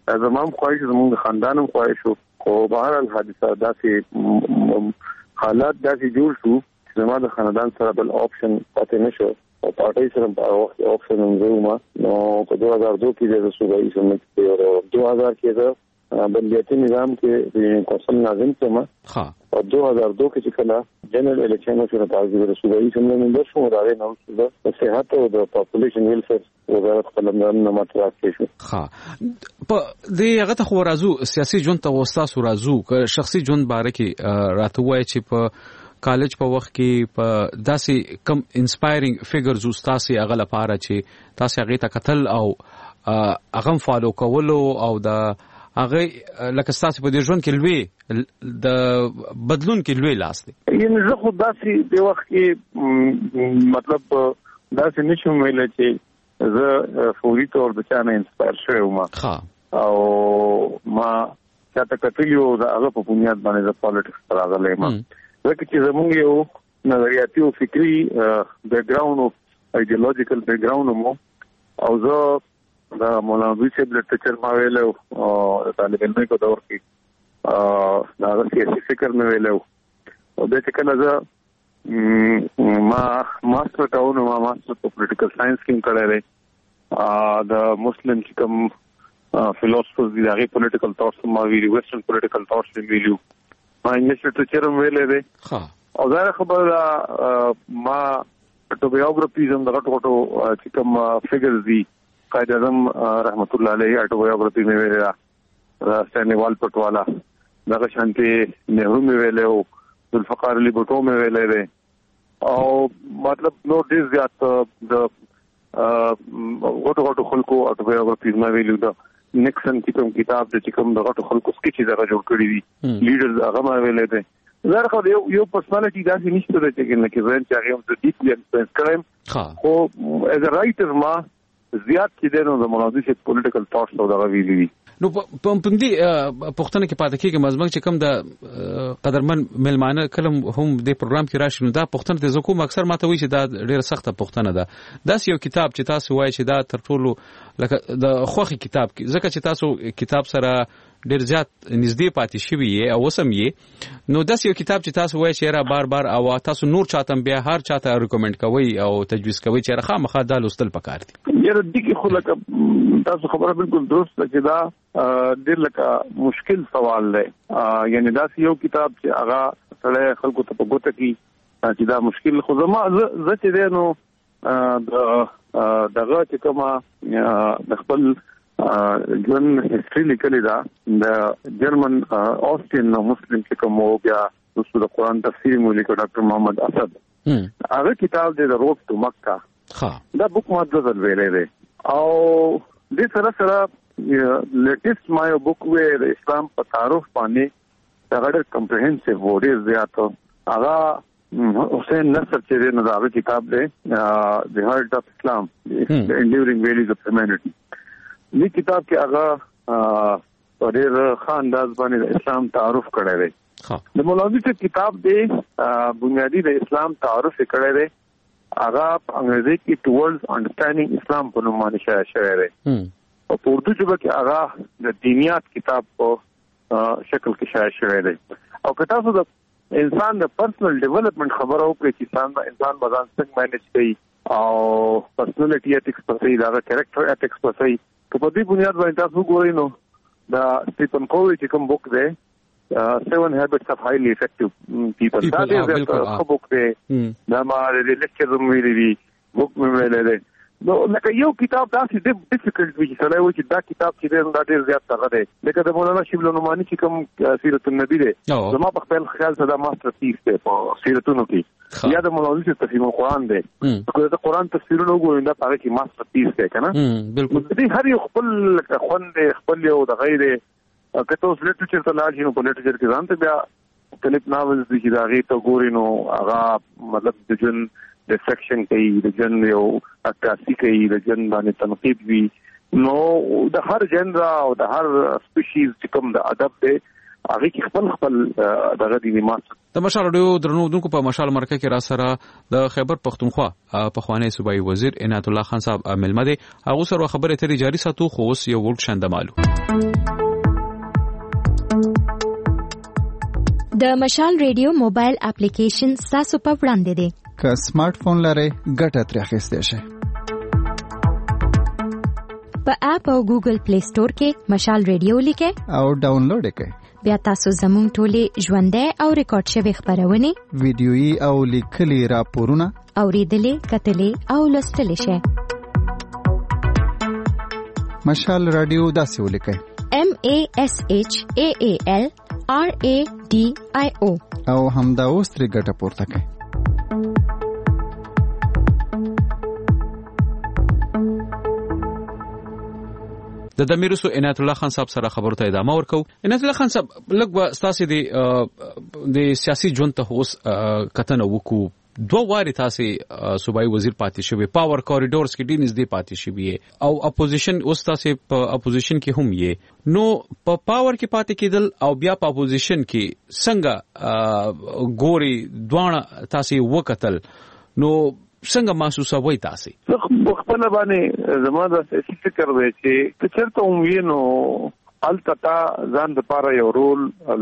زمام خواهش زموږ خاندانم خواهش خو بهر الحادثه داسې حالات داسې جوړ شو چې زما د خاندان سره بل آپشن پاتې نشو او پارټي سره په وخت آپشن زما نو په 2002 کې د صوبایي سمټ کې او 2000 کې د بلدیاتي نظام کې د کونسل ناظم سم ها او 2002 کې چې کله جنرال الیکشن شروع کړل د صوبایي سمټ ممبر شو راغی نو د صحت او د پاپولیشن ویلفیر وزارت خپل نن ماته شو ها په دې هغه ته خو راځو سیاسي ژوند ته وستاسو راځو که شخصي ژوند باره کې راته وای چې په کالج په وخت کې په داسې کم انسپایرینګ فیګرز استاسي هغه لپاره چې تاسو هغه ته قتل او هغه فالو کولو او د هغه لکه تاسو په دې ژوند کې لوي د بدلون کې لوي لاس دي یعنی زه خو داسې د وخت کې مطلب داسې نشم ویل چې زه فوري تور د چانه انسپایر شوم او ما چاته کتلیو دا هغه په بنیاد باندې د پالیټکس راغلی ما ځکه چې زموږ یو نظریاتي او فکری بیک گراوند او ایډیولوژیکل بیک گراوند مو او زه دا مولانا صاحب لټچر ما ویلو طالب علم کو دور کې دا سیاسي فکر مې ویلو او د څه کنه زه ما ماستر کاونو ما ماستر په پولیټیکل ساينس کې کړی د مسلم چې کوم فلسفه دي هغه پولیټیکل ثاټس ما ویلو ویسټرن پولیټیکل ثاټس ویلو ما انګلیش لټریچر ویلې ده او دا خبره ما اټوبایوګرافیزم د غټو چې کوم فګرز دي قائد اعظم رحمت الله علیه اټوبایوګرافي مې ویله سټینلی والپټ والا دغه شانتي نهرو مې ویله ذوالفقار علی بوټو مې ویله او مطلب نو ډیر زیات د غټو خلکو اټوبایوګرافیز مې ویلو دا نیکسن کی کوم کتاب د چې کوم د غټو خلکو سکیچ دغه جوړ کړی دي لیډرز هغه ما ویلې ده زه خو یو پرسنالټي داسې نشته چې نه کې زين چې هغه د ډیپلی انفلوئنس کړم خو از ا رائټر ما زیات کې دنو د مناظرې پولیټیکل ثاټس او دغه ویلي دي نو په پندې پښتنه کې پاتې کېږي مزمن چې کوم د قدرمن ملمانه کلم هم د پروګرام کې راشي نو دا پښتنه ته زکو اکثر ماته وی چې دا ډیره سخته پښتنه ده داس یو کتاب چې تاسو وایي چې دا تر ټولو لکه د خوخي کتاب کې ځکه چې تاسو کتاب سره ډیر زیات نږدې پاتې شوی او وسم یې نو داس یو کتاب چې تاسو وایي چې را بار بار او تاسو نور چاتم بیا هر چاته ریکمند کوي او تجویز کوي چې راخه مخه دا لوستل پکار دي یره د کې خو لکه تاسو خبره بالکل درست ده چې دا ډیر لکه مشکل سوال دی یعنی دا یو کتاب چې هغه سره خلکو ته په ګوته کې چې دا مشکل خو زما زه چې دی نو دغه چې کومه د خپل ژوند هیستوري لیکلې ده د جرمن آسټین مسلم چې کوم او بیا د قرآن تفسیر مو لیکو ډاکټر محمد اسد هغه کتاب د روډ ټو مکه دا بوک ما د ویلې ده او د سره لیټیسټ ما یو بوک وې د اسلام په تعارف باندې دا ډېر کمپریهنسیو و ډېر زیات هغه حسین نصر چې د هغه کتاب دی د هارت اف اسلام د انډیورینګ ویلیز اف هیومانټی دې کتاب کې هغه په ډېر ښه انداز باندې د اسلام تعارف کړی دی د مولانا صاحب کتاب دی بنیادی د اسلام تعارف کړی دی هغه په انګریزي کې ټوورډز انډرسټانډینګ اسلام په نوم باندې شایع شوی دی او په اردو ژبه کې هغه د دینیات کتاب په شکل کې شایع شوی دی او که تاسو د انسان د پرسنل ډیولپمنٹ خبره وکړئ چې انسان بدن څنګه مینج کوي او پرسنالټي ایتکس پسې دا کریکټر ایتکس پسې په دې بنیاد باندې تاسو ګورئ نو دا سټیفن کووی چې کوم بوک دی 7 habits of highly effective people دا دې بوک دی دا ما د لیکچر ویلي بوک مې ویلې دی نو لکه یو کتاب داسې ډیفیکلټ وي چې سره وایي چې دا کتاب چې دا ډېر زیات څنګه دی لکه د مولانا شیبل نعمانی چې کوم سیرت النبی دی زما په خپل خیال سره ماستر پیس دی په سیرتونو کې یا د مولانا شیبل تفسیر قرآن دی که د قرآن تفسیرونه وګورئ دا هغه کې ماستر پیس دی کنه بالکل دې هر یو خپل خوند خپل یو د غیر که تاسو لیټریچر ته لاړ شئ نو په لیټریچر کې ځان ته بیا کلیپ ناولز دي چې دا غي ته ګورئ نو هغه مطلب د جن د سیکشن کوي د جن یو عکاسي کوي د جن باندې تنقید وی نو د هر جنرا او د هر سپیشیز چې کوم د ادب دی هغه کې خپل دغه د نیمات د مشال رادیو درنو دونکو په مشال مرکه کې را سره د خیبر پختونخوا په خوانی صوبایي وزیر عنایت الله خان صاحب ملمه دي هغه سره خبره تری جاری ساتو خو اوس یو ورک شند مالو د مشال ریډیو موبایل اپلیکیشن تاسو په وړاندې دی. که سمارټ فون لرئ ګټه ترې اخیستی شئ. په اپ او ګوګل پلی سٹور کې مشال ریډیو لیکئ او ډاونلوډ یې کړئ. بیا تاسو زموږ ټولې ژوندۍ او ریکارډ شوي خپرونې، ویډیويي او لیکلي راپورونه اوریدلې، کتلې او لوستلی شئ. مشال رادیو داسې ولیکئ: MASHAALRADIO او همدا اوس ترې ګټه پورته کړئ. د دمیرسو عنایت الله خان صاحب سره خبرو ته ادامه ورکو. عنایت الله خان صاحب لږ به ستاسو د سیاسي ژوند ته اوس کتنه وکړو. دوه واري تاسو صوبایي وزیر پاتې شوی، پاور کوریډورز کې ډیر نږدې پاتې شوی او اپوزیشن اوس تاسو په اپوزیشن کې هم یې. نو په پاور کې پاتې کېدل او بیا په اپوزیشن کې څنګه ګوري دوه تاسو وکتل، نو څنګه محسوسه وای تاسو؟ خپل باندې زموږ د سیاسي فکر دی چې چېرته وینو التتا ځان د پاره یو رول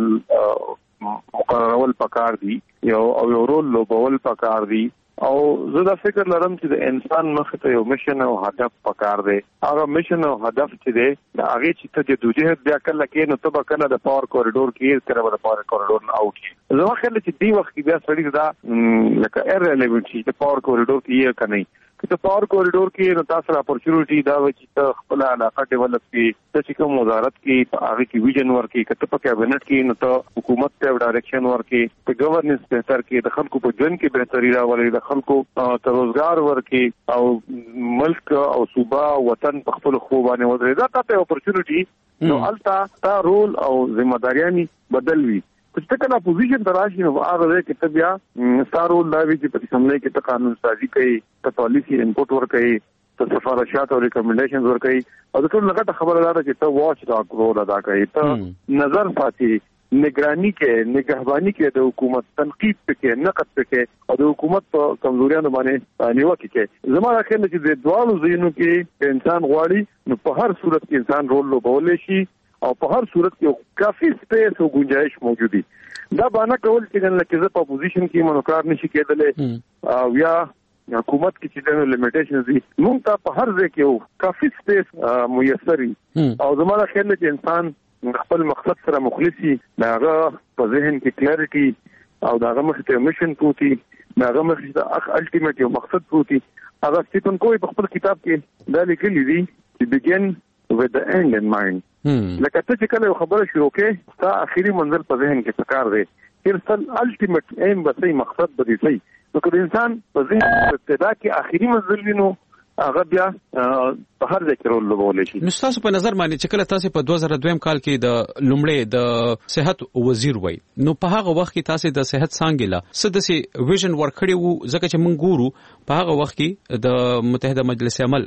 مقررول پکار دی، یو رول لوبول پکار دی. او زه دا فکر لرم چې د انسان مخ ته یو میشن او هدف پکار دی. هغه میشن او هدف چې دی دا هغه چې ته د دوجه بیا کله کې نو ته به کله د پاور کوریډور کې کړه د پاور کوریډور نه اوټ شي. زه خیال چې دی وخت کې بیا سړی دا لکه ایرلیونټ چې د پاور کوریډور کې یې کنه که پاور کوریډور کې نو تاسو اپورچونټی دا و چې ته خپل علاقه ډیولپ کړي، چې کوم وزارت کې هغه کې ویژن ورکړي، کته په کابینټ کې نو ته حکومت ته ډایرکشن ورکړي، ته گورننس بهتر کې د خلکو په ژوند کې بهتري راولي، د خلکو ته روزګار ورکړي او ملک او صوبه وطن په خپل خو باندې ودرې. دا ته اپورچونټی نو التا تا رول او ذمہ داریانی بدل وي. چې کله اپوزیشن دراشي نو هغه کې ته بیا ستارو لاوي چې په سملې کې ته قانون سازي کوي، ته پالیسی انپوټ ورکوي، ته سفارشات او ریکمنډیشنز ورکوي او د ټول لګټه خبره ده چې ته واچ دا رول ادا کوي، ته نظر ساتي، نگرانی کې، نگهبانی کې د حکومت تنقید کې، نقد کې او د حکومت په کمزوریانو باندې نیوکه کې. زموږ خیال چې د دوالو زینو کې انسان غواړي نو په هر صورت کې انسان رول لوبولای شي او په هر صورت کې کافي سپیس او گنجائش موجودي. دا باندې کول چې ګنل کې د اپوزیشن کې منوکار نشي کېدل او یا حکومت کې چې د لیمیټیشنز دي، موږ ته په هر ځای کې کافي سپیس میسري او زموږ خیال چې انسان خپل مقصد سره مخلصي، داغه په ذهن کې کلیریټي او داغه مخته میشن پروتي، داغه مخته الټیمیټ یو مقصد پروتي. هغه ستون کوی په خپل کتاب کې دا لیکلي دي چې begin with the end in mind. لکه ته چې کله خبره شروع کې تا اخیری منزل په ذهن کې پکار دی، ترڅل الټیمیټ ایم به صحیح مقصد بدی صحیح. نو که انسان په ذهن ابتدا کې اخیری منزل وینو هغه بیا په هر ځای کې رول لوبولی شي. نو تاسو په نظر باندې چې کله تاسو په 2002 کال کې د لومړی د صحت وزیر وای، نو په هغه وخت کې تاسو د صحت څنګه لا سدسي ویژن ورکړی وو؟ ځکه چې موږ ګورو په هغه وخت کې د متحده مجلس عمل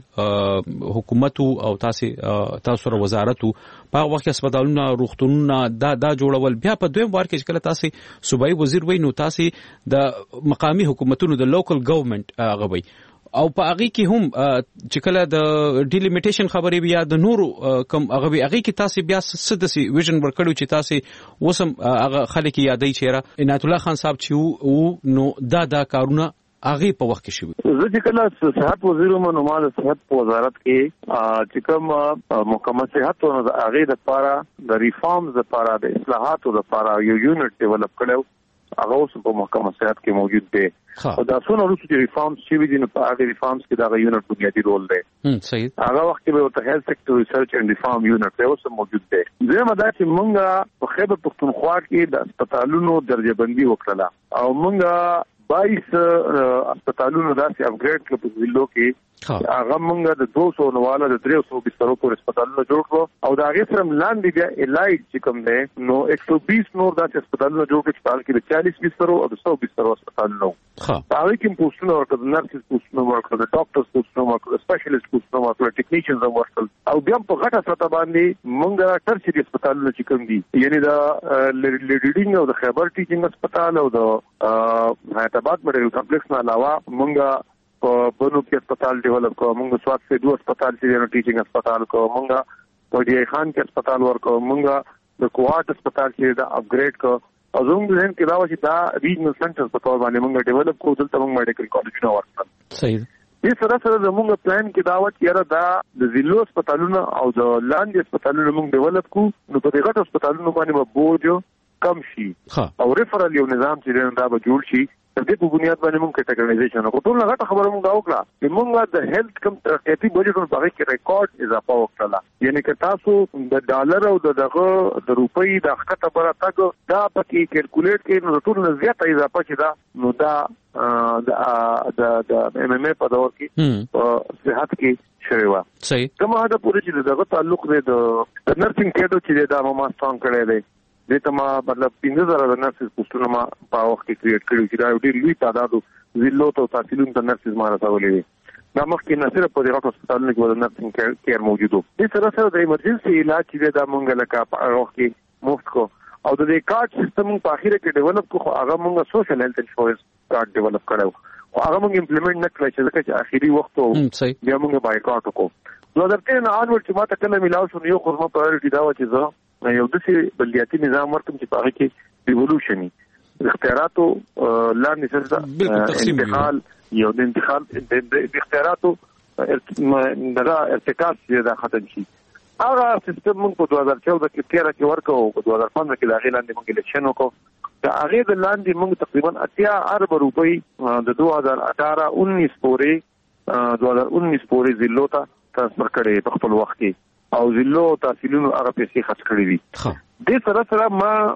حکومت او تاسو سره وزارت په هغه وخت کې هسپتالونه، روغتونونه دا جوړول. بیا په دویم وار کې چې کله تاسو صوبایي وزیر وای نو تاسو د مقامی حکومتونو د لوکل ګورنمنت هغه وای او په هغه کې هم چې کله د ډیلیمیټیشن خبرې بیا د نورو کم هغه کې تاسو بیا سدسي ویژن ورکړو چې تاسو وسم هغه خلک یادای چیرې عنایت الله خان صاحب چې نو دا کارونه هغه په وخت کې شوی. زه چې کله صحت وزیر وم نو ما د صحت په وزارت کې چې کوم محکمه صحت او هغه د لپاره د ریفارمز لپاره د اصلاحاتو لپاره یو یونټ ډیولپ کړو، هغه اوس په محکمه صحت کې موجود دی. او دا څونه وروسته چې ریفارمز شوي دي نو په هغه ریفارمز کې دا یونټ بنیادي رول دی. صحیح. هغه وخت کې به ته هیلث سېکټر ریسرچ اینڈ ریفارم یونټ اوس موجود دی. زموږ دا چې موږ په خیبر پختونخوا کې د هسپتالونو درجه بندي وکړه او موږ 22 هسپتالونو داسې اپګریډ کړ په ضلعو کې. هغه موږ د 200 نواله د 300 بسترو پورې هسپتالونه جوړ کړو او دا هغه سره لاندې بیا الایټ چې کوم دی نو 120 نور داسې هسپتالونه جوړ کړل چې د 40 بسترو او د 100 بسترو هسپتالونه. هغه کې پوسټونه ورکړل، نرسز پوسټونه ورکړل، ډاکټرز پوسټونه ورکړل، سپیشلیست پوسټونه ورکړل، ټیکنیشنز ورکړل او بیا په غټه سطح باندې موږ ټرشري هسپتالونه چې کوم دي یعنی دا لیډینګ او د خیبر ټیچینګ هسپتال او د حیدرآباد میډیکل کمپلیکس نه علاوه موږ په بنو کې هسپتال ډیولپ کوو، موږ سواد سے 2 هسپتال چې ټیچینګ هسپتال کوو، موږ په ډي خان کې هسپتال ورکو مونږه د کوارټ هسپتال کې دا اپګریډ کو او زموږ ذهن کې دا و چې دا ریجنل سنټرز په تور باندې مونږ ډیولپ کوو دلته مونږ میډیکل کالجونه ورکړل. صحیح. دې سره زموږ پلان کې دا و چې یاره دا د ضلعو هسپتالونه او د لاندې هسپتالونه مونږ ډیولپ کوو نو په دې غټ هسپتالونو باندې به بوج کم شي او ریفرل یو نظام چې دا به جوړ شي. د دې په بنیاد باندې موږ کټګورایزیشن وکړو. ټول غټه خبره موږ دا وکړه چې موږ د هیلث کم ترقیاتي بجټونو په کې ریکارډ اضافه وکړه. یعنی که تاسو د ډالر او دغه د روپۍ د خطه بره تاګو دا پکې کیلکولیټ کړئ نو ټول نه زیاته اضافه شي دا نو دا د ام ام ای په دور کې صحت کې شوی و. صحیح. کومه دا پوره چې دغه تعلق دی د نرسنګ کېدو چې دا ما ستون کړی دی دته ما مطلب 15000 د نرسز پوسټونه ما په وخت کې کریټ کړو چې دا ډېر لوی تعداد ضلعو ته تحصیلون د نرسز ما راځولې دي. دا مخکې نه صرف په دغه هسپتالونو کې د نرسنګ کیر موجود وو. دې سره د ایمرجنسي علاج چې دا مونږ لکه په وخت کې مفت کو او د دې کارت سیستم په اخیره کې ډیولپ کو هغه مونږ سوشل هیلث انشورنس کارت ډیولپ کړو او هغه مونږ امپلیمنٹ نه کړی چې اخیری وخت وو بیا مونږ بایکاټ وکړو. نو درته نه انور چې ما ته کله ملاو شو یو خو ما پرایورټي دا و چې زه یو داسې بلدیاتي نظام ورکم چې په هغه کې ریولوشني اختیاراتو لاندې سره انتقال یو د انتقال د اختیاراتو دغه ارتکاز چې دا ختم شي. هغه سیستم موږ په 2014 کې 13 کې ورکو او په 2015 کې لاغې لاندې موږ الیکشن وکړو. دا هغه د لاندې موږ تقریبا 80 ارب روپۍ د 2018-19 پورې 2019 پورې ضلعو ته ترانسفر کړي په خپل وخت کې او ضلعو تحصیلونو هغه پیسې خرڅ کړې دي. دې سره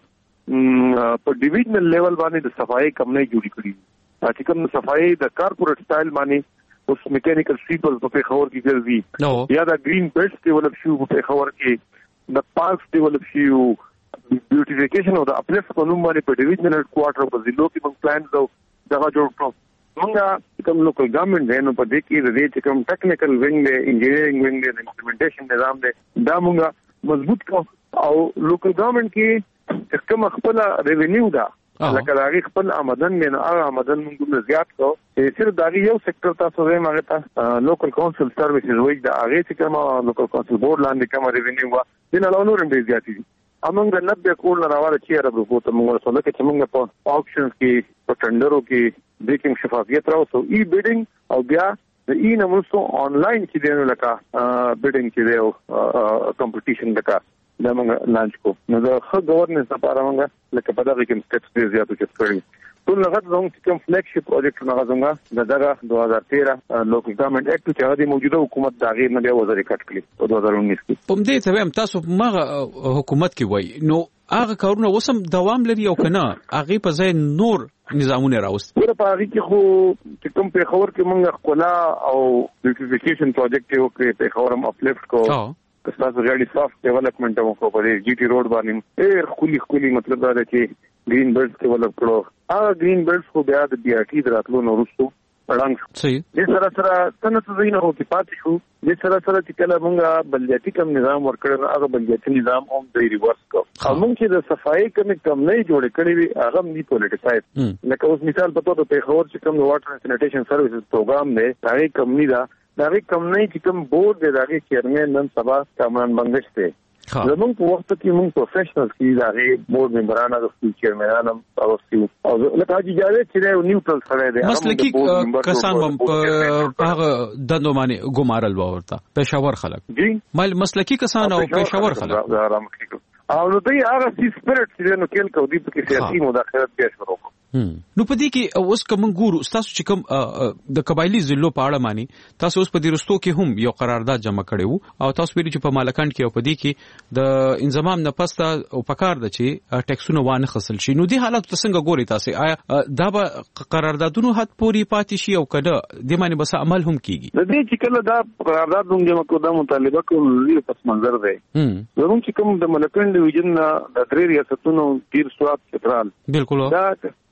ما په ډیویژنل لیول باندې د صفایي کمنۍ جوړې کړې دي چې کوم صفایي د کارپوریټ سټایل باندې اوس میکانیکل سویپرز په پیښور کې ګرځي یا د گرین بیلټس ډیولپ شو په پیښور کې د پارکس ډیولپ شو بیوټیفیکیشن او د اپلیفټ په نوم باندې په ډیویژنل هډ کوارټر په ضلعو کې موږ پلان دغه جوړ کړو. مونږه کوم لوکل ګورنمنت دی نو په دې کې د دې کوم ټیکنیکل وینګ دی انجینیرینګ وینګ دی امپلیمنټیشن نظام دی دا مونږه مضبوط کو او لوکل ګورنمنت کې کوم خپل ریونیو دا لکه داغي خپل آمدن نه هغه آمدن موږ زیات کو چې صرف داغي یو سېکټر تاسو زه ماغه ته لوکل کونسل سرویسز وایي دا هغه چې کوم لوکل کونسل بورډ لاندې کوم ریونیو وا دین له نور هم زیات دي. امنګ 90 کول راوړل چې عرب وروته موږ سره کې چې موږ په آکشنز کې په ټندرو کې د کوم شفافیت راوستو ای بیډینګ او بیا د ای نموستو آنلاین چې دینو لکه بیډینګ چې دیو کمپټیشن لکه دا موږ لانچ کو. نو د خو گورننس لپاره موږ لکه په دغه کې سټیپس ډیر زیات کړی. ټول لغت زموږ چې کوم فلیګ شپ پروجیکټ نه غوښنه دغه 2013 لوکل ګورنمنت اکټ چې هغه موجوده حکومت دا غیر نه دی وزارت کټ کړی په 2019 کې. په دې ته هم تاسو مغه حکومت کې وای نو هغه کارونه وسم دوام لري او کنه هغه په ځای نور نظامونه راوست. ور په هغه کې خو چې کوم په خبر کې موږ خپل او بیوټیفیکیشن پروجیکټ یو کې په خبرم اپلیفټ کو تاسو غاړي سافټ ډیولپمنٹ مو کو په جی ټي روډ باندې ډېر خولي مطلب دا دی چې گرین بیلټس ډیولپ کړو. هغه گرین بیلټس خو بیا د بي ار ټي دراتلو نو وروسته وړاندې صحیح. دې سره څنګه څه نه هو کې پاتې شو. دې سره چې کله موږ بلدیاتي کم نظام ورکړل هغه بلدیاتي نظام هم د ریورس کو. موږ چې د صفایي کم نه جوړ کړی وي هغه هم دی پولیټیساید لکه اوس مثال په توګه په خبر چې کوم واټر اینڈ سینیټیشن سرویسز پروګرام دی هغه کم نه دا هغه کم نه چې کوم بورډ دی هغه چیرمن نن سبا کامران بنگش دی. زموږ په وخت کې موږ پروفیشنلز کې هغه بورډ ممبران او چیرمنان او لکه حاجی جاوید چې یو نیوټرل سره دی مسلکی کسان هم په هغه دندو باندې ګمارل ورته پېښور خلک جی مال مسلکی کسان او پېښور خلک او نو دوی هغه سی سپیرټ چې نو کېل کو دی په کې سیاسي مداخلت بیا شروع کړ. نو په دې کې اوس کوم ګورو تاسو چې کوم د قبایلی ضلعو په اړه مانی تاسو اوس په دې رستو کې هم یو قرارداد جمع کړو او تاسو ویل چې په مالکان کې او په دې کې د انضمام نه پسته او پکار د چې ټیکسونه وانه خصل شي. نو دې حالت څنګه ګوري تاسو آیا دا به قراردادونو حد پوری پاتې شي او کده د معنی بس عمل هم کیږي؟ د دې چې کله دا قرارداد موږ جمع کوو دا مطالبه کوي پس منظر دی زموږ چې کوم د ملکان ډیویژن د درې ریاستونو تیر سواد سنټرال بالکل دا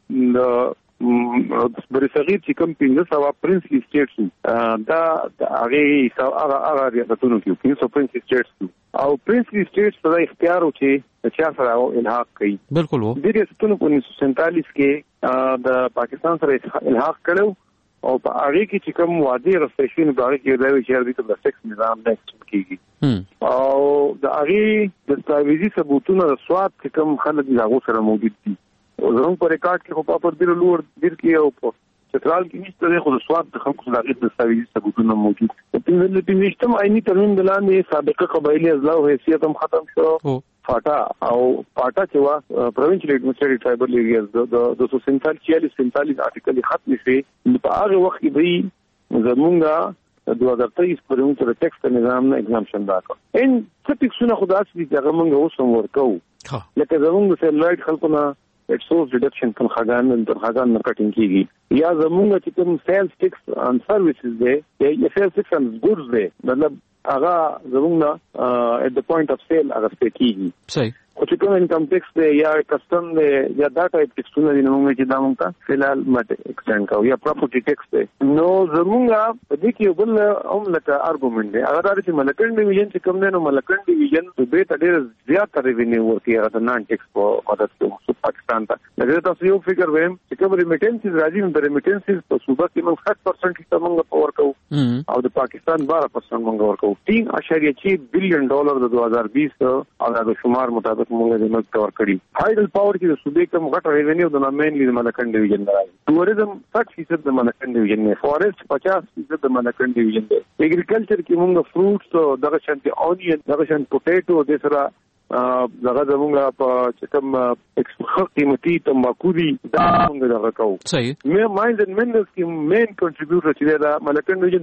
د برصغیر چې کوم 1500 پرنسلی سټیټس دا هغه ریاستونو کې 500 پرنسلی سټیټس او پرنسلی سټیټس ته اختیار او چې چا سره الحاق کوي. بالکل د ریاستونو په 1947 کې د پاکستان سره الحاق کړو او په هغه کې چې کوم وعده رسېدل شي نو هغه کې دا وی چې د ټیکس نظام نه کیږي او د هغه د دستاویزي ثبوتونو د سواد چې کوم خلک هغه سره موجود دي او زموږ په ریکارډ کې په پاپر ډیر لوړ ډیر کې او په چترال کې نشته خو د سواد د خلکو سره د دستاویزي ثبوتونو موجود دي په نشته مایني ترمیم دلانه سابقه قبایلی ازلا او حیثیت هم ختم شو فاټا او فاټا چې وا پروینشل ایڈمنسټریټیو ټرایبل ایریاز د 247 آرټیکل ختم شي په هغه وخت کې به زمونږه 2023 پرون تر ټیکس نظام نه ایگزامشن راکړ ان څه ټیکسونه خدا سي چې موږ اوس هم ورکو لکه زمونږ سیلایټ خلکونه اټسورس ډیډکشن کوم خاګان نه کټینګ کیږي یا زمونږ چې کوم سیلز ټیکس ان سرویسز دی یا سیلز ټیکس ان ګودز دی مطلب هغه زمونږ at the point of sale هغه کیږي صحیح او چې کوم انکم ټیکس دی یا کسٹم دی یا دا ټایپ ټیکسونه دي نو موږ چې دا موږ ته فلحال ماته ایکسټند کوو یا پراپرټي ټیکس دی نو زمونږ په دې کې بل هم لکه ارګومنت دی هغه دا چې ملکن ډیویژن چې کوم دی نو ملکن ډیویژن به ته ډېر زیات ریوینیو ورکړي هغه د نان ټیکس په مدد کې پاکستان ته لکه تاسو یو فکر ویم چې کوم ریمیټنسز راځي نو د ریمیټنسز په صوبه کې موږ 60% کې موږ پاور کوو او د پاکستان 12% موږ ورکوو 3.6 بلین ډالر د 2020 او د شمار مطابق موږ د ملک تور کړی هایډل پاور کې د صوبې کوم غټ ریوینیو د مینلی د ملکن ډیویژن راځي ټوریزم 60% د ملکن ډیویژن نه فارست 50% د ملکن ډیویژن دی اګریکلچر کې موږ فروټس او دغه شانتي اونین دغه شانت پټیټو د سره دغه زمونږ په چې کوم ایکسپورت قیمتي تمباکو دي دا موږ دغه کوو صحیح مې ماینز اند منرلز کې مین کنټریبیوټر چې دا ملکن ډیویژن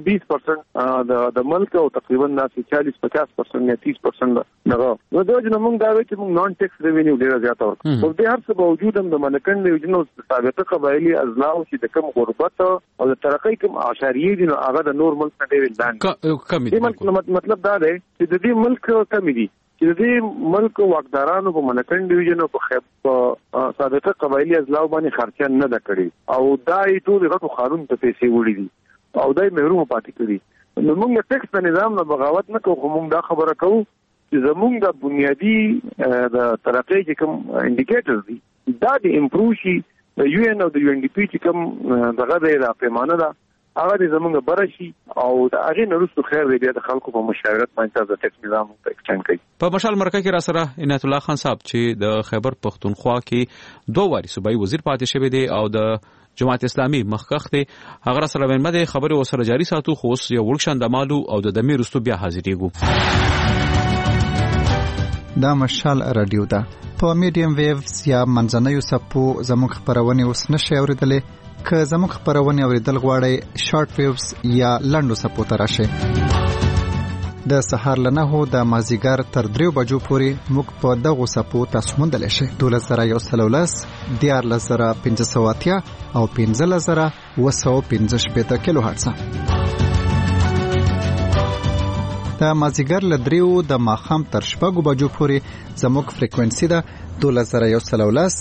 20% د ملک او تقریبا 40-50% یا 30% دغه نو دا چې موږ دا وایو چې موږ نان ټیکس ریوینیو ډیر زیات ورکړو خو د هر څه باوجود هم د ملکن ډیویژن او سابقه قبایلی ازلاو چې د کم غربت او د ترقۍ کوم اعشاریه دي نو هغه د نور ملک نه ډیر لاندې کمی دي مطلب دا دی چې د دې ملک کمی دي چې د دې ملک واکدارانو په ملکن ډیویژن او په سابقه قبایلی ازلاو باندې خرچه نه ده کړې او دا یې ټول غټو قانون ته پیسې وړي دي او دا یې محروم پاتې کړي نو موږ ټیکس د نظام نه بغاوت نه کوو خو موږ دا خبره کوو چې زموږ د بنیادی د ترقۍ چې کوم انډیکیټرز دي دا د امپروو شي د یو ان او د یو ان ډي پی چې کوم دغه د پیمانه ده هغه د زمونږ برشي او د هغه نورستو خیر دی د خلکو په مشاورت باندې د ټیکس نظام ته ایکسټند کوي په مشال مرکه کې را سره عنایت الله خان صاحب چې د خیبر پختونخوا کې 2 واري صوبایي وزیر پاتې شوی دی او د جماعت اسلامي مخکخ دی هغه سره باندې خبره وسره جاری ساتو خو یو ورکشن د مالو او د دمیر رستو بیا حاضرېګو دا مشال رادیو ده په میډیم ویوز یا منځنوي سپو زموږ خبرونه اوس نشي اوریدلې که زموږ خبرونه اوریدل غواړئ شارټ ویوز یا لنډو سپو ته راشئ د سهار له 9 د مازیګر تر 3 بجو پورې موږ په دغو سپو تاسو موندلی شئ 12113 14580 او 15715 کیلو هرتز د مازیګر له 3 د ماښام تر 4 بجو پورې زموږ فریکوئنسي ده 12113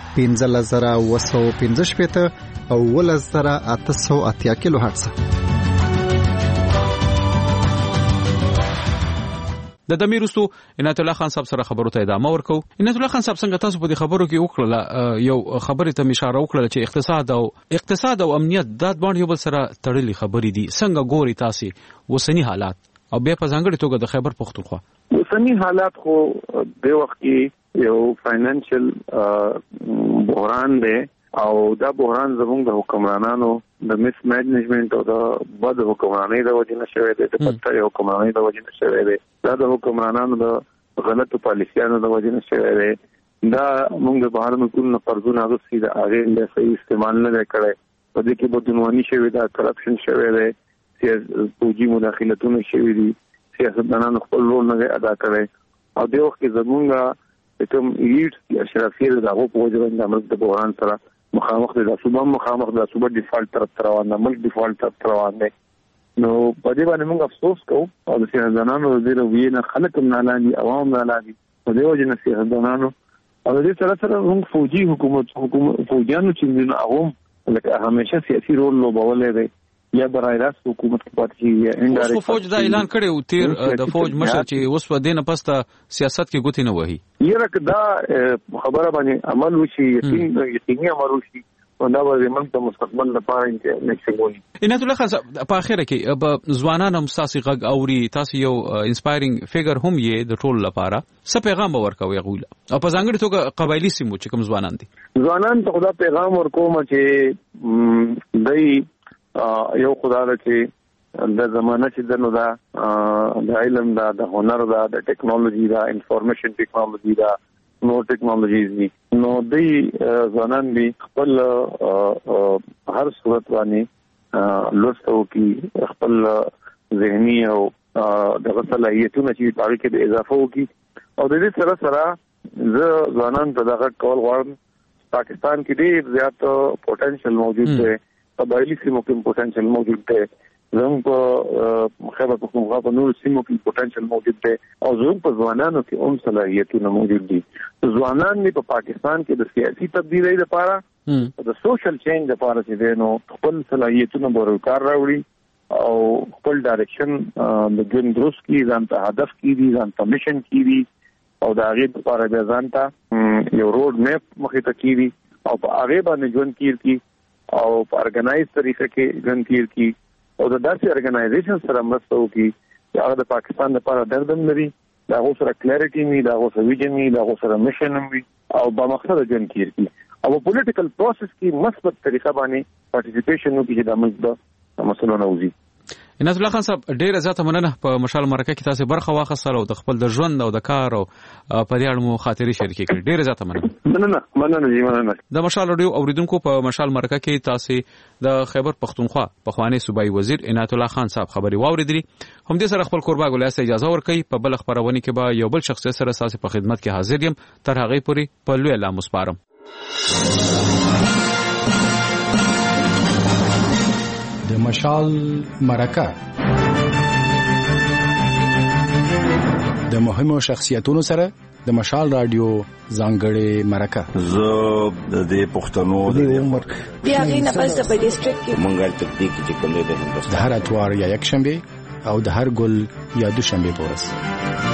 15715 او 11880 کیلو هرتز د دمیرستو عنایت الله خان صاحب سره خبرو ته ادامه ورکو عنایت الله خان صاحب څنګه تاسو په دې خبرو کې وکړه یو خبره ته اشاره وکړه چې اقتصاد او امنیت د باندې یو بل سره تړلي خبرې دي څنګه ګوري تاسو وسنی حالات او بیا په ځانګړي توګه د خیبر پختونخوا وسنی حالات خو د وخت کې یو فاینانشل بحران دی او دا بحران زموږ د حکمرانانو د میس مینجمنت او د بد حکمرانۍ د وجې نه شوی دی د بدتري حکمرانۍ د وجې نه شوی دی دا د حکمرانانو د غلطو پالیسیانو د وجې نه شوی دی دا موږ د بهر ملکونو قرضونه اخیستي د هغې د صحیح استعمال نه دی کړی په دې کې بدعنواني شوې ده کرپشن شوی دی فوجي مداخلتونه شوي دي سیاستدانانو خپل رول نه دی ادا کړی او دې وخت کې زموږ کوم ایلیټ اشرافي د هغو په وجه باندې د ملک د بحران سره مخامخ دي د صوبه ډیفالت طرف روان ده ملک ډیفالت طرف روان دی نو په دې باندې موږ افسوس کوو او د سیاستدانانو د رویې خلک هم نالاندي عوام نالاندي په دې وجه نه سیاستدانانو او د دې سره موږ فوجي حکومت فوجیانو چې هغه لکه همیشه سیاسي رول لوبولی دی یا برای راست حکومت کې پاتې یا انډایرکټ اوس فوج دا اعلان کړی او تیر د فوج مشر چې اوس په دینه پسته سیاست کې ګوتې نه وهي یره کدا خبره باندې عمل وشي یقیني عمل وشي دا به زموږ د مستقبل لپاره نشګونی. عنایت الله خان په اخر کې به ځوانان هم تاسو غږ اوري، تاسو یو انسپایرینګ فیګر هم یې د ټول لپاره څه پیغام ورکوي غوله او په ځانګړي توګه قبایلی سیمو چې کوم ځوانان دي؟ ځوانان ته خدا پیغام ورکوم چې دای یو خدای چې د زمانه چې دنو دا د علم دا د هنر دا د ټیکنالوژي دا انفارمیشن ټیکنالوژي دا نو ټیکنالوژیز دي، نو دوی ځوانان به خپل هر صورت باندې لوستو کې خپل ذهني او د صلاحیتونو چې په اړه کې د اضافه وکړي او د دې سره سره زه ځوانان ته دغه کول غواړم. پاکستان کې ډېر زیات پوتنشل موجود دی، قبایلی سیمو کې پوتنشل موجود دی، زموږ په خیبر پختونخوا په نور سیمو کې پوتنشل موجود دی او زموږ په ځوانانو کې هم صلاحیتونه موجود دي. ځوانان په پاکستان کې د سیاسي تبدیلۍ لپاره د سوشل چینج لپاره چې دی نو خپل صلاحیتونه به کار راوړي او خپل ډایرکشن د ژوند درست کړي، ځان ته هدف کړي، ځان ته میشن کړي او د هغې لپاره بیا ځان ته یو روډ میپ مخې ته کړي او په هغې باندې ژوند کړي او په ارګنایز طریقه کې ژوند کړي او د داسې ارګنایزیشن سره مرسته وکړي چې هغه د پاکستان لپاره دردم لري، دا غو سره کلیریټي وي، دا غو سره ویژن وي، دا غو سره میشن وي او با مقصد ژوند کړي او په پولیټیکل پروسس کې مثبت طریقه باندې پارټیسیپیشن وکړي چې د موږ د مسلو نه وځي. عنایت الله خان صاحب ډیره زیاته مننه په مشال مرکه کې تاسو برخه واخیستل او د خپل د ژوند او د کار او په دې اړه مو خاطري شریکې کړې. ډیره زیاته مننه. د مشال رادیو اوریدونکو په مشال مرکه کې تاسو د خیبر پختونخوا پخوانی صوبایي وزیر عنایت الله خان صاحب خبري واوریدلې. هم دې سره خپل قربا ګولای سي اجازه ورکړي په بل خبرونه کې به یو بل شخصیت سره تاسو په خدمت کې حاضر یم. تر هغه پورې په لوی الله مسپارم. د مشال مرکه د مهمو شخصیتونو سره د مشال رادیو ځانګړې مرکه. زه د دې پښتنو د عمر بیا غینه پس د ډیسټریکټ کې منګل تکتیک چې کوم دی د هندوستان د هر اتوار یا یک شنبه او د هر ګل یا دوشنبه پورس.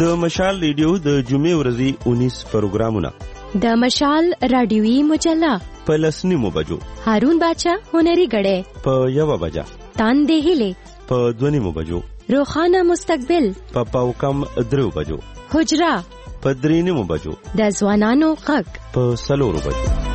د مشال ریډیو د جمعې ورځې 19 پروګرامونه، د مشال رادیوي مجله په 10:30 بجو، هارون باچا هنري غړې په 1 بجه، تاندې هلي په 2:30 بجو، روخانه مستقبل په پاوکم 3 بجو، حجرا په 3:30 بجو، د ځوانانو غږ په 4 بجو.